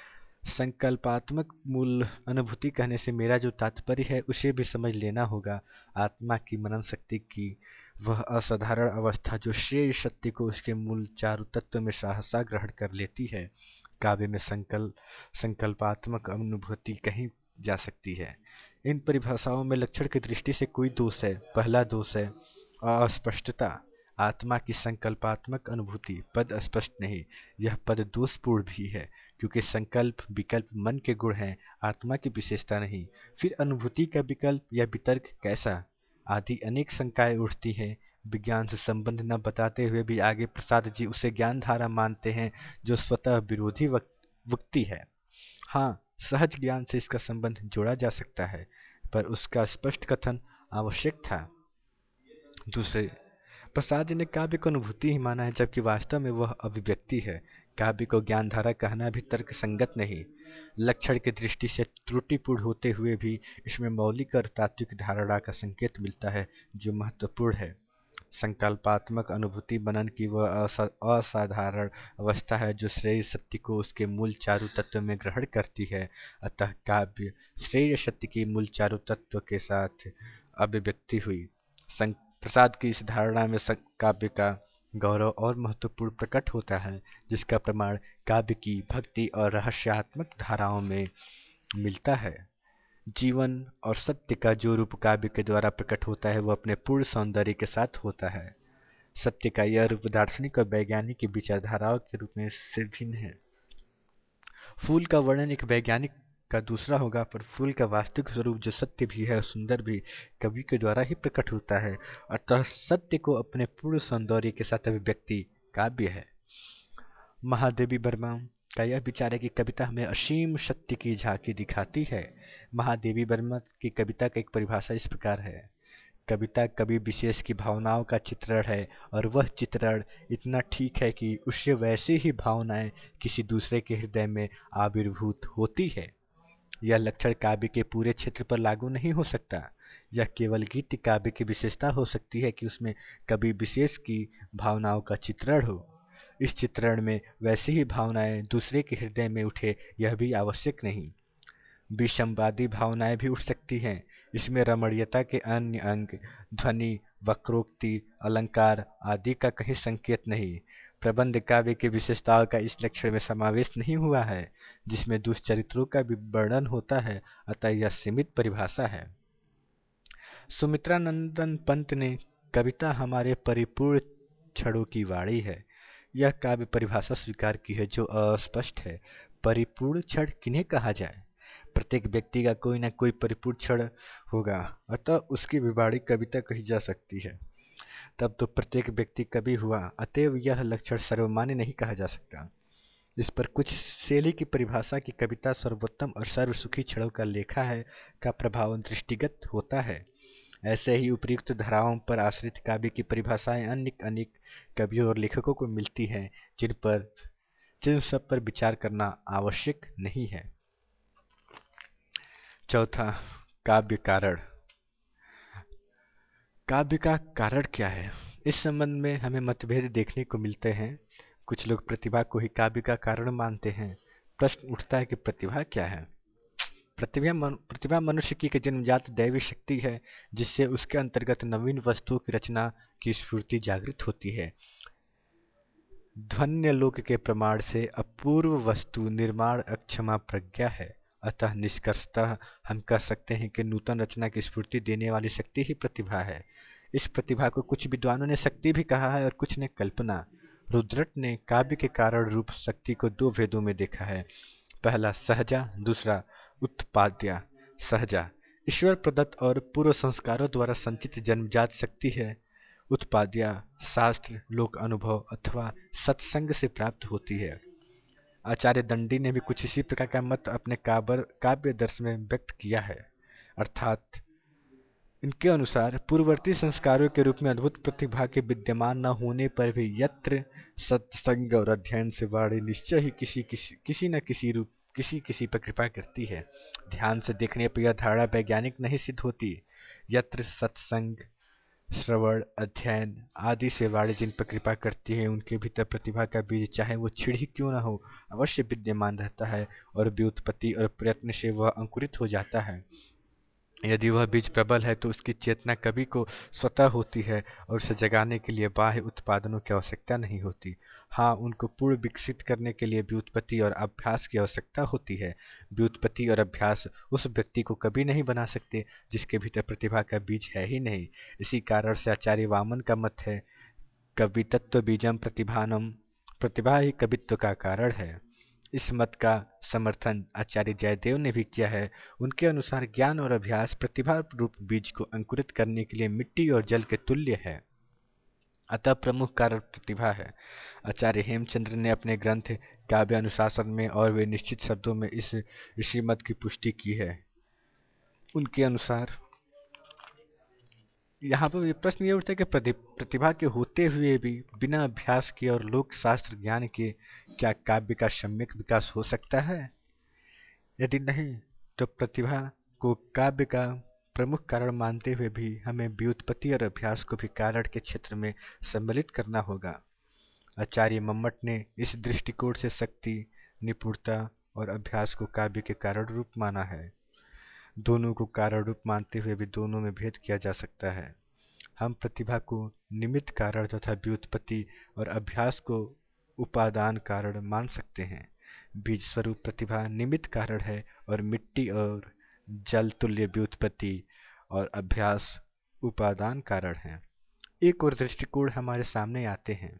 संकल्पात्मक मूल अनुभूति कहने से मेरा जो तात्पर्य है उसे भी समझ लेना होगा। आत्मा की मनन शक्ति की वह असाधारण अवस्था जो श्रेय शक्ति को उसके मूल चारु तत्व में सहसा ग्रहण कर लेती है। काव्य में संकल्पात्मक अनुभूति कहीं जा सकती है। इन परिभाषाओं में लक्षण की दृष्टि से कोई दोष है। पहला दोष है अस्पष्टता। आत्मा की संकल्पात्मक अनुभूति पद स्पष्ट नहीं। यह पद दोषपूर्ण भी है, क्योंकि संकल्प विकल्प मन के गुण हैं, आत्मा की विशेषता नहीं। फिर अनुभूति का विकल्प या वितर्क कैसा आदि अनेक शंकाएं उठती हैं। विज्ञान से संबंध न बताते हुए भी आगे प्रसाद जी उसे ज्ञानधारा मानते हैं, जो स्वतः विरोधी वक्ति है। हाँ, सहज ज्ञान से इसका संबंध जोड़ा जा सकता है, पर उसका स्पष्ट कथन आवश्यक था। दूसरे, प्रसाद जी ने काव्य को अनुभूति ही माना है, जबकि वास्तव में वह अभिव्यक्ति है। काव्य को ज्ञानधारा कहना भी तर्क संगत नहीं। लक्षण की दृष्टि से त्रुटिपूर्ण होते हुए भी इसमें मौलिक और तात्विक धारणा का संकेत मिलता है, जो महत्वपूर्ण है। संकल्पात्मक अनुभूति मनन की वह असाधारण अवस्था है जो श्रेय सत्य को उसके मूल चारु तत्व में ग्रहण करती है। अतः काव्य श्रेय सत्य की मूल चारु तत्व के साथ अभिव्यक्ति हुई। प्रसाद की इस धारणा में काव्य का गौरव और महत्वपूर्ण प्रकट होता है, जिसका प्रमाण काव्य की भक्ति और रहस्यात्मक धाराओं में मिलता है। जीवन और सत्य का जो रूप काव्य के द्वारा प्रकट होता है वह अपने पूर्ण सौंदर्य के साथ होता है। सत्य का यह रूप दार्शनिक और वैज्ञानिक की विचारधाराओं के रूप में से भिन्न है। फूल का वर्णन एक वैज्ञानिक का दूसरा होगा, पर फूल का वास्तविक स्वरूप जो सत्य भी है और सुंदर भी कवि के द्वारा ही प्रकट होता है। अतः सत्य को अपने पूर्ण सौंदर्य के साथ अभिव्यक्ति काव्य है। महादेवी वर्मा का यह विचार है कि कविता हमें असीम सत्य की झांकी दिखाती है। महादेवी वर्मा की कविता का एक परिभाषा इस प्रकार है, कविता कवि विशेष की भावनाओं का चित्रण है, और वह चित्रण इतना ठीक है कि उससे वैसी ही भावनाएं किसी दूसरे के हृदय में आविर्भूत होती है। यह लक्षण काव्य के पूरे क्षेत्र पर लागू नहीं हो सकता। यह केवल गीत काव्य की विशेषता हो सकती है कि उसमें कवि विशेष की भावनाओं का चित्रण हो। इस चित्रण में वैसी ही भावनाएं दूसरे के हृदय में उठे, यह भी आवश्यक नहीं। विषमवादी भावनाएं भी उठ सकती हैं। इसमें रमणीयता के अन्य अंग, ध्वनि, वक्रोक्ति, अलंकार आदि का कहीं संकेत नहीं। प्रबंध काव्य की विशेषताओं का इस लक्षण में समावेश नहीं हुआ है, जिसमें दुष्चरित्रों का भी वर्णन होता है। अतः यह सीमित परिभाषा है। सुमित्रानंदन पंत ने कविता हमारे परिपूर्ण क्षणों की वाणी है, यह काव्य परिभाषा स्वीकार की है, जो अस्पष्ट है। परिपूर्ण क्षण किन्हें कहा जाए? प्रत्येक व्यक्ति का कोई न कोई परिपूर्ण क्षण होगा, अतः उसकी विवाड़ी कविता कही जा सकती है। तब तो प्रत्येक व्यक्ति कवि हुआ, अतएव यह लक्षण सर्वमान्य नहीं कहा जा सकता। इस पर कुछ शैली की परिभाषा की कविता सर्वोत्तम और सर्वसुखी क्षणों का लेखा है का प्रभाव दृष्टिगत होता है। ऐसे ही उपयुक्त धाराओं पर आश्रित काव्य की परिभाषाएं अन्य अनेक कवियों और लेखकों को मिलती हैं, जिन सब पर विचार करना आवश्यक नहीं है। चौथा, काव्य कारण। काव्य का कारण क्या है? इस संबंध में हमें मतभेद देखने को मिलते हैं। कुछ लोग प्रतिभा को ही काव्य का कारण मानते हैं। प्रश्न उठता है कि प्रतिभा क्या है? प्रतिभा मनुष्य की जन्मजात दैवी शक्ति है, जिससे उसके अंतर्गत नवीन वस्तुओं की रचना की स्फूर्ति जागृत होती है। ध्वन्यालोक के प्रमाण से अपूर्व वस्तु निर्माण अक्षमा प्रज्ञा है। अतः निष्कर्षतः हम कह सकते हैं कि नूतन रचना की स्फूर्ति देने वाली शक्ति ही प्रतिभा है। इस प्रतिभा को कुछ विद्वानों ने शक्ति भी कहा है और कुछ ने कल्पना। रुद्रट ने काव्य के कारण रूप शक्ति को दो भेदों में देखा है, पहला सहजा, दूसरा उत्पाद्या। सहजा ईश्वर प्रदत्त और पूर्व संस्कारों द्वारा संचित जन्मजात शक्ति है। उत्पाद्या शास्त्र, लोक अनुभव अथवा सत्संग से प्राप्त होती है। आचार्य दंडी ने भी कुछ इसी प्रकार का मत अपने काव्य दर्श में व्यक्त किया है। अर्थात इनके अनुसार पूर्ववर्ती संस्कारों के रूप में अद्भुत प्रतिभा के विद्यमान न होने पर भी यत्र सत्संग और अध्ययन से वाणी निश्चय ही किसी न किसी रूप किसी पर कृपा करती है। ध्यान से देखने पर यह धारणा वैज्ञानिक नहीं सिद्ध होती। यत्र सत्संग, श्रवण, अध्ययन आदि से वाणी जिन पर कृपा करती है उनके भीतर प्रतिभा का बीज चाहे वो छिड़ ही क्यों न हो अवश्य विद्यमान रहता है और व्युत्पत्ति और प्रयत्न से वह अंकुरित हो जाता है। यदि वह बीज प्रबल है तो उसकी चेतना कवि को स्वतः होती है और उसे जगाने के लिए बाह्य उत्पादनों की आवश्यकता नहीं होती। हाँ, उनको पूर्ण विकसित करने के लिए व्युत्पत्ति और अभ्यास की आवश्यकता होती है। व्युत्पत्ति और अभ्यास उस व्यक्ति को कवि नहीं बना सकते जिसके भीतर प्रतिभा का बीज है ही नहीं। इसी कारण से आचार्य वामन का मत है, कवितत्व बीजम प्रतिभानम, प्रतिभा ही कवित्व का कारण है। इस मत का समर्थन आचार्य जयदेव ने भी किया है। उनके अनुसार ज्ञान और अभ्यास प्रतिभा रूप बीज को अंकुरित करने के लिए मिट्टी और जल के तुल्य है, अतः प्रमुख कारण प्रतिभा है। आचार्य हेमचंद्र ने अपने ग्रंथ काव्य अनुशासन में और वे निश्चित शब्दों में इस ऋषि मत की पुष्टि की है। उनके अनुसार यहाँ पर ये प्रश्न ये उठता है कि प्रतिभा के होते हुए भी बिना अभ्यास के और लोक शास्त्र ज्ञान के क्या काव्य का सम्यक विकास हो सकता है? यदि नहीं तो प्रतिभा को काव्य का प्रमुख कारण मानते हुए भी हमें व्युत्पत्ति और अभ्यास को भी कारण के क्षेत्र में सम्मिलित करना होगा। आचार्य मम्मट ने इस दृष्टिकोण से शक्ति, निपुणता और अभ्यास को काव्य के कारण रूप माना है। दोनों को कारण रूप मानते हुए भी दोनों में भेद किया जा सकता है। हम प्रतिभा को निमित्त कारण तथा व्युत्पत्ति और अभ्यास को उपादान कारण मान सकते हैं। बीज स्वरूप प्रतिभा निमित्त कारण है और मिट्टी और जल तुल्य व्युत्पत्ति और अभ्यास उपादान कारण है। एक और दृष्टिकोण हमारे सामने आते हैं।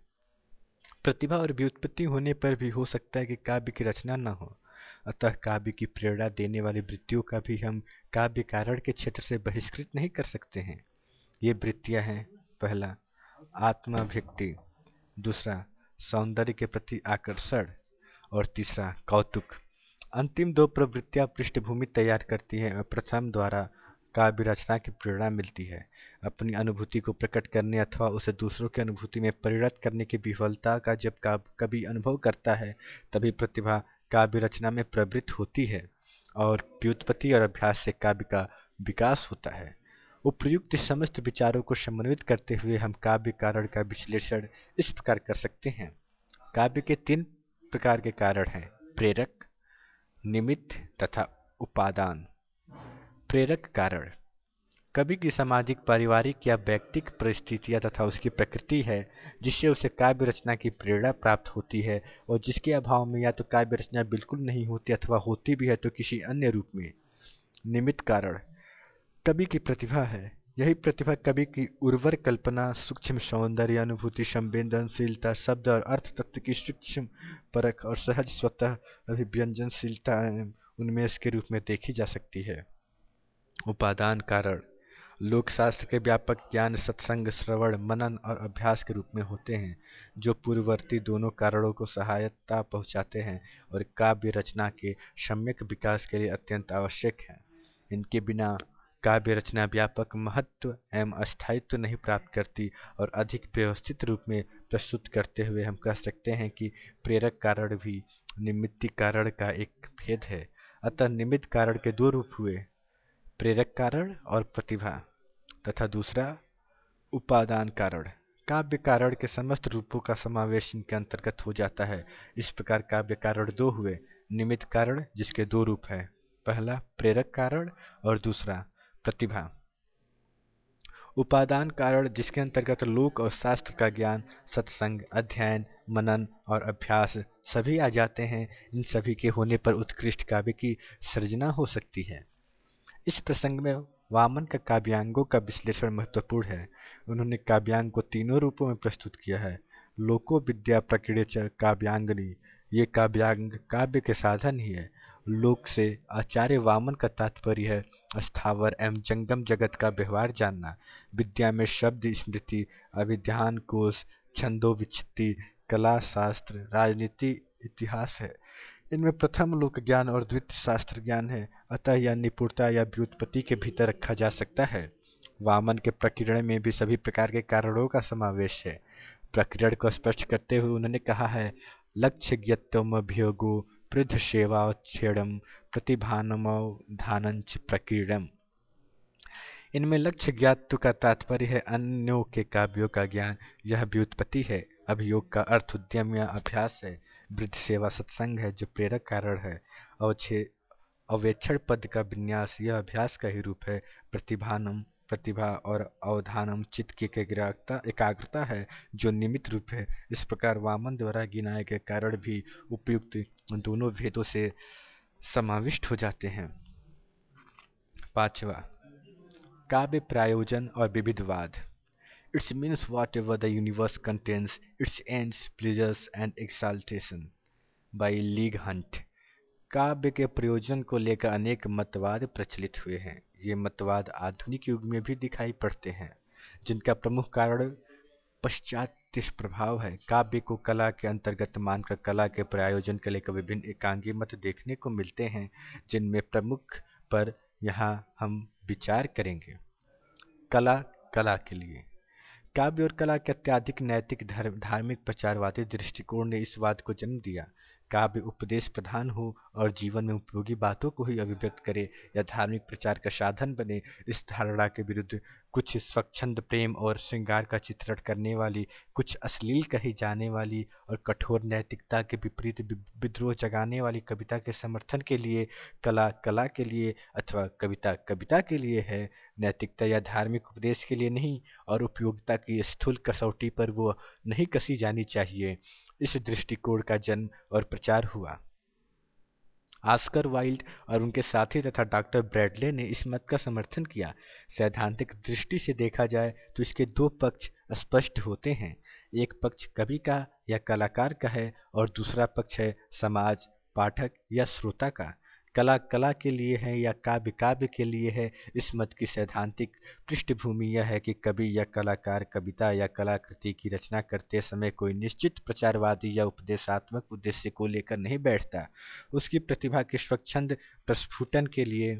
प्रतिभा और व्युत्पत्ति होने पर भी हो सकता है कि काव्य की रचना न हो, अतः काव्य की प्रेरणा देने वाली वृत्तियों का भी हम काव्य कारण के क्षेत्र से बहिष्कृत नहीं कर सकते हैं। ये वृत्तियां हैं, पहला आत्माभिव्यक्ति, दूसरा सौंदर्य के प्रति आकर्षण और तीसरा कौतुक। अंतिम दो प्रवृत्तियां पृष्ठभूमि तैयार करती हैं और प्रथम द्वारा काव्य रचना की प्रेरणा मिलती है। अपनी अनुभूति को प्रकट करने अथवा उसे दूसरों की अनुभूति में परिणत करने की विफलता का जब कवि अनुभव करता है तभी प्रतिभा काव्य रचना में प्रवृत्त होती है और व्युत्पत्ति और अभ्यास से काव्य का विकास होता है। उपर्युक्त समस्त विचारों को समन्वित करते हुए हम काव्य कारण का विश्लेषण इस प्रकार कर सकते हैं। काव्य के तीन प्रकार के कारण हैं, प्रेरक, निमित्त तथा उपादान। प्रेरक कारण कवि की सामाजिक, पारिवारिक या व्यक्तिक परिस्थितियां तथा उसकी प्रकृति है जिससे उसे काव्य रचना की प्रेरणा प्राप्त होती है और जिसके अभाव में या तो काव्य रचना बिल्कुल नहीं होती अथवा होती भी है तो किसी अन्य रूप में। निमित्त कारण कवि की प्रतिभा है। यही प्रतिभा कवि की उर्वर कल्पना, सूक्ष्म सौंदर्य अनुभूति, संवेदनशीलता, शब्द और अर्थ तत्व की सूक्ष्म परख और सहज स्वतः अभिव्यंजनशीलता उन्मेष के रूप में देखी जा सकती है। उपादान कारण लोक शास्त्र के व्यापक ज्ञान सत्संग, श्रवण, मनन और अभ्यास के रूप में होते हैं जो पूर्ववर्ती दोनों कारणों को सहायता पहुंचाते हैं और काव्य रचना के सम्यक विकास के लिए अत्यंत आवश्यक है। इनके बिना काव्य रचना व्यापक महत्व एवं स्थायित्व नहीं प्राप्त करती और अधिक व्यवस्थित रूप में प्रस्तुत करते हुए हम कह सकते हैं कि प्रेरक कारण भी निमित्त कारण का एक भेद है। अतः निमित्त कारण के दो रूप हुए, प्रेरक कारण और प्रतिभा, तथा दूसरा उपादान कारण। काव्य कारण के समस्त रूपों का समावेश इनके अंतर्गत हो जाता है। इस प्रकार काव्य कारण दो हुए, निमित्त कारण जिसके दो रूप हैं, पहला प्रेरक कारण और दूसरा प्रतिभा। उपादान कारण जिसके अंतर्गत लोक और शास्त्र का ज्ञान, सत्संग, अध्ययन, मनन और अभ्यास सभी आ जाते हैं। इन सभी के होने पर उत्कृष्ट काव्य की सृजना हो सकती है। इस प्रसंग में वामन का काव्यांगों का विश्लेषण महत्वपूर्ण है। उन्होंने काव्यांग को तीनों रूपों में प्रस्तुत किया है। लोको विद्या प्रकीर्णे च काव्यांगनी, ये काव्यांग काव्य के साधन ही है। लोक से आचार्य वामन का तात्पर्य है स्थावर एवं जंगम जगत का व्यवहार जानना। विद्या में शब्द स्मृति, अभिधान कोश, छंदो विच्छित्ति, कला शास्त्र, राजनीति, इतिहास है। इनमें प्रथम लोक ज्ञान और द्वितीय शास्त्र ज्ञान है, अतः यह निपुणता या व्युत्पत्ति के भीतर रखा जा सकता है। वामन के प्रकीर्णन में भी सभी प्रकार के कारणों का समावेश है। प्रकीर्णन को स्पष्ट करते हुए उन्होंने कहा है, लक्ष्य ज्ञत्वमभियोगो पृथ सेवाच्छेदम प्रतिभानमवधानञ्च प्रकीर्णनम्। इनमें लक्ष्य ज्ञातृ का तात्पर्य है अन्यों के काव्यों का ज्ञान, यह व्युत्पत्ति है। अभियोग का अर्थ उद्यम या अभ्यास है। वृद्ध सेवा सत्संग है जो प्रेरक कारण है। अवेक्षण पद का विन्यास यह अभ्यास का ही रूप है। प्रतिभानम प्रतिभा और अवधानम चित्त की एकाग्रता है जो निमित्त रूप है। इस प्रकार वामन द्वारा गिनाए गए कारण भी उपयुक्त दोनों भेदों से समाविष्ट हो जाते हैं। पांचवा, काव्य प्रायोजन और विविधवाद। It means whatever the universe contains, its ends, pleasures and exaltation. by Leigh Hunt. काव्य के प्रयोजन को लेकर अनेक मतवाद प्रचलित हुए हैं। ये मतवाद आधुनिक युग में भी दिखाई पड़ते हैं, जिनका प्रमुख कारण पश्चात्य प्रभाव है। काव्य को कला के अंतर्गत मानकर कला के प्रायोजन के लिए विभिन्न एकांगी मत देखने को मिलते हैं, जिनमें प्रमुख पर यहाँ हम विचार करेंगे। कला, कला के लिए काव्य और कला के अत्यधिक नैतिक धार्मिक प्रचारवादी दृष्टिकोण ने इस वाद को जन्म दिया। काव्य उपदेश प्रधान हो और जीवन में उपयोगी बातों को ही अभिव्यक्त करे या धार्मिक प्रचार का साधन बने, इस धारणा के विरुद्ध कुछ स्वच्छंद प्रेम और श्रृंगार का चित्रण करने वाली, कुछ अश्लील कही जाने वाली और कठोर नैतिकता के विपरीत विद्रोह जगाने वाली कविता के समर्थन के लिए कला कला के लिए अथवा कविता कविता के लिए है, नैतिकता या धार्मिक उपदेश के लिए नहीं, और उपयोगिता की स्थूल कसौटी पर वो नहीं कसी जानी चाहिए। इस दृष्टिकोण का जन्म और प्रचार हुआ। ऑस्कर वाइल्ड और उनके साथी तथा डॉक्टर ब्रैडले ने इस मत का समर्थन किया। सैद्धांतिक दृष्टि से देखा जाए तो इसके दो पक्ष स्पष्ट होते हैं। एक पक्ष कवि का या कलाकार का है और दूसरा पक्ष है समाज, पाठक या श्रोता का। कला कला के लिए है या काव्य काव्य के लिए है, इस मत की सैद्धांतिक पृष्ठभूमि यह है कि कवि या कलाकार कविता या कलाकृति की रचना करते समय कोई निश्चित प्रचारवादी या उपदेशात्मक उद्देश्य को लेकर नहीं बैठता। उसकी प्रतिभा के स्वच्छंद प्रस्फुटन के लिए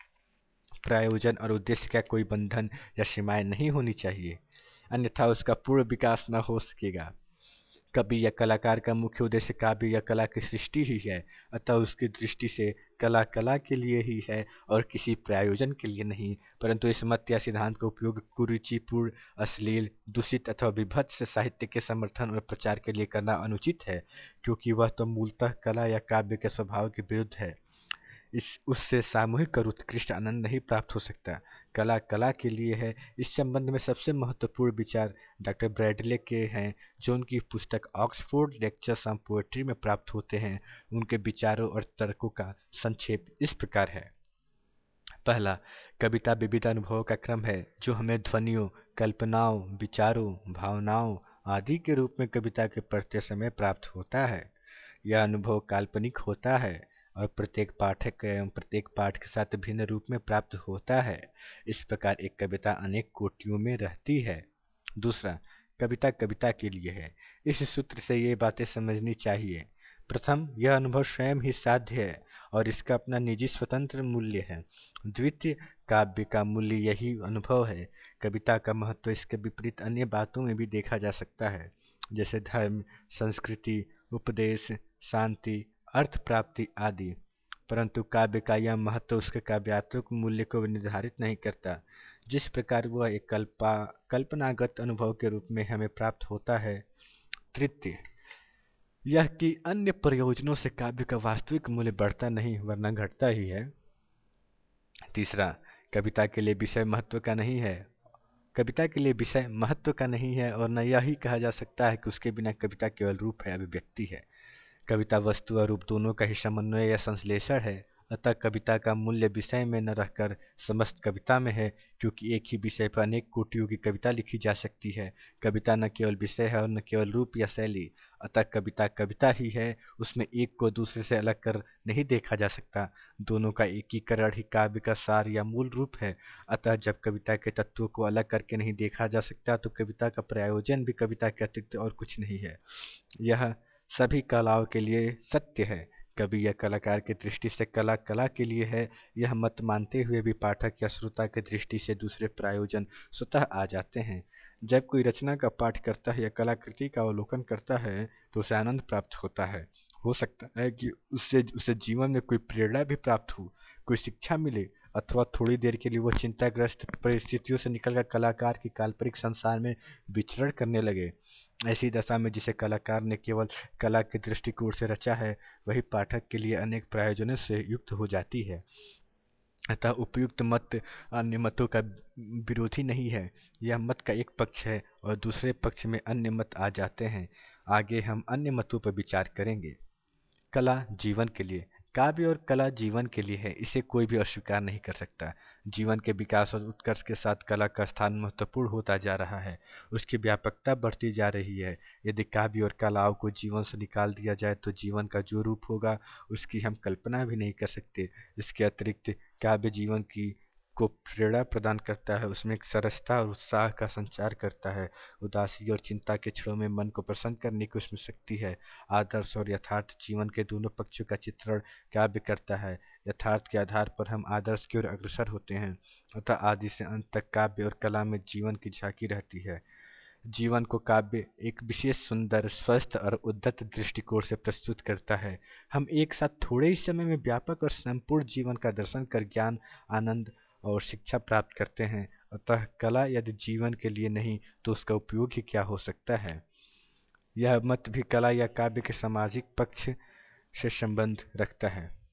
प्रायोजन और उद्देश्य का कोई बंधन या सीमाएं नहीं होनी चाहिए, अन्यथा उसका पूर्ण विकास न हो सकेगा। कवि या कलाकार का मुख्य उद्देश्य काव्य या कला की सृष्टि ही है, अतः उसकी दृष्टि से कला कला के लिए ही है और किसी प्रायोजन के लिए नहीं। परंतु इस मत या सिद्धांत का उपयोग कुरुचिपूर्ण, अश्लील, दूषित अथवा विभत्स साहित्य के समर्थन और प्रचार के लिए करना अनुचित है, क्योंकि वह तो मूलतः कला या काव्य के स्वभाव के विरुद्ध है। उससे सामूहिक और उत्कृष्ट आनंद नहीं प्राप्त हो सकता। कला कला के लिए है। इस संबंध में सबसे महत्वपूर्ण विचार डॉक्टर ब्रैडले के हैं, जो उनकी पुस्तक ऑक्सफोर्ड लेक्चर्स ऑन पोएट्री में प्राप्त होते हैं। उनके विचारों और तर्कों का संक्षेप इस प्रकार है। पहला, कविता विविध अनुभवों का क्रम है जो हमें ध्वनियों, कल्पनाओं, विचारों, भावनाओं आदि के रूप में कविता के पढ़ते समय प्राप्त होता है। यह अनुभव काल्पनिक होता है और प्रत्येक पाठक एवं प्रत्येक पाठ के साथ भिन्न रूप में प्राप्त होता है। इस प्रकार एक कविता अनेक कोटियों में रहती है। दूसरा, कविता कविता के लिए है। इस सूत्र से ये बातें समझनी चाहिए। प्रथम, यह अनुभव स्वयं ही साध्य है और इसका अपना निजी स्वतंत्र मूल्य है। द्वितीय, काव्य का मूल्य यही अनुभव है। कविता का महत्व इसके विपरीत अन्य बातों में भी देखा जा सकता है, जैसे धर्म, संस्कृति, उपदेश, शांति, अर्थ प्राप्ति आदि। परंतु काव्य का यह महत्व उसके काव्यात्मक मूल्य को निर्धारित नहीं करता। जिस प्रकार वह एक कल्पनागत अनुभव के रूप में हमें प्राप्त होता है। तृतीय, यह कि अन्य प्रयोजनों से काव्य का वास्तविक मूल्य बढ़ता नहीं वरना घटता ही है। तीसरा, कविता के लिए विषय महत्व का नहीं है। कविता के लिए विषय महत्व का नहीं है और न यही कहा जा सकता है कि उसके बिना कविता केवल रूप है, अभिव्यक्ति है। कविता वस्तु और रूप दोनों का ही समन्वय या संश्लेषण है। अतः कविता का मूल्य विषय में न रहकर समस्त कविता में है, क्योंकि एक ही विषय पर अनेक कोटियों की कविता लिखी जा सकती है। कविता न केवल विषय है और न केवल रूप या शैली। अतः कविता कविता ही है, उसमें एक को दूसरे से अलग कर नहीं देखा जा सकता। दोनों का एकीकरण ही काव्य का सार या मूल रूप है। अतः जब कविता के तत्वों को अलग करके नहीं देखा जा सकता, तो कविता का प्रयोजन भी कविता के अतिरिक्त और कुछ नहीं है। यह सभी कलाओं के लिए सत्य है। कवि या कलाकार की दृष्टि से कला कला के लिए है, यह मत मानते हुए भी पाठक या श्रोता की दृष्टि से दूसरे प्रायोजन स्वतः आ जाते हैं। जब कोई रचना का पाठ करता है या कलाकृति का अवलोकन करता है तो उसे आनंद प्राप्त होता है। हो सकता है कि उससे उसे जीवन में कोई प्रेरणा भी प्राप्त हो, कोई शिक्षा मिले, अथवा थोड़ी देर के लिए वो चिंताग्रस्त परिस्थितियों से निकलकर कलाकार के काल्पनिक संसार में विचरण करने लगे। ऐसी दशा में जिसे कलाकार ने केवल कला के दृष्टिकोण से रचा है, वही पाठक के लिए अनेक प्रयोजनों से युक्त हो जाती है। अतः उपयुक्त मत अन्य मतों का विरोधी नहीं है, यह मत का एक पक्ष है और दूसरे पक्ष में अन्य मत आ जाते हैं। आगे हम अन्य मतों पर विचार करेंगे। कला जीवन के लिए। काव्य और कला जीवन के लिए है, इसे कोई भी अस्वीकार नहीं कर सकता। जीवन के विकास और उत्कर्ष के साथ कला का स्थान महत्वपूर्ण होता जा रहा है, उसकी व्यापकता बढ़ती जा रही है। यदि काव्य और कलाओं को जीवन से निकाल दिया जाए तो जीवन का जो रूप होगा उसकी हम कल्पना भी नहीं कर सकते। इसके अतिरिक्त काव्य जीवन की को प्रेरणा प्रदान करता है, उसमें एक सरसता और उत्साह का संचार करता है। उदासी और चिंता के क्षणों में मन को प्रसन्न करने की उसमें शक्ति है। आदर्श और यथार्थ जीवन के दोनों पक्षों का चित्रण काव्य करता है। यथार्थ के आधार पर हम आदर्श की ओर अग्रसर होते हैं। अतः आदि से अंत तक काव्य और कला में जीवन की झांकी रहती है। जीवन को काव्य एक विशेष सुंदर, स्वस्थ और उद्यत दृष्टिकोण से प्रस्तुत करता है। हम एक साथ थोड़े ही समय में व्यापक और संपूर्ण जीवन का दर्शन कर ज्ञान, आनंद और शिक्षा प्राप्त करते हैं। अतः कला यदि जीवन के लिए नहीं तो उसका उपयोग ही क्या हो सकता है। यह मत भी कला या काव्य के सामाजिक पक्ष से संबंध रखता है।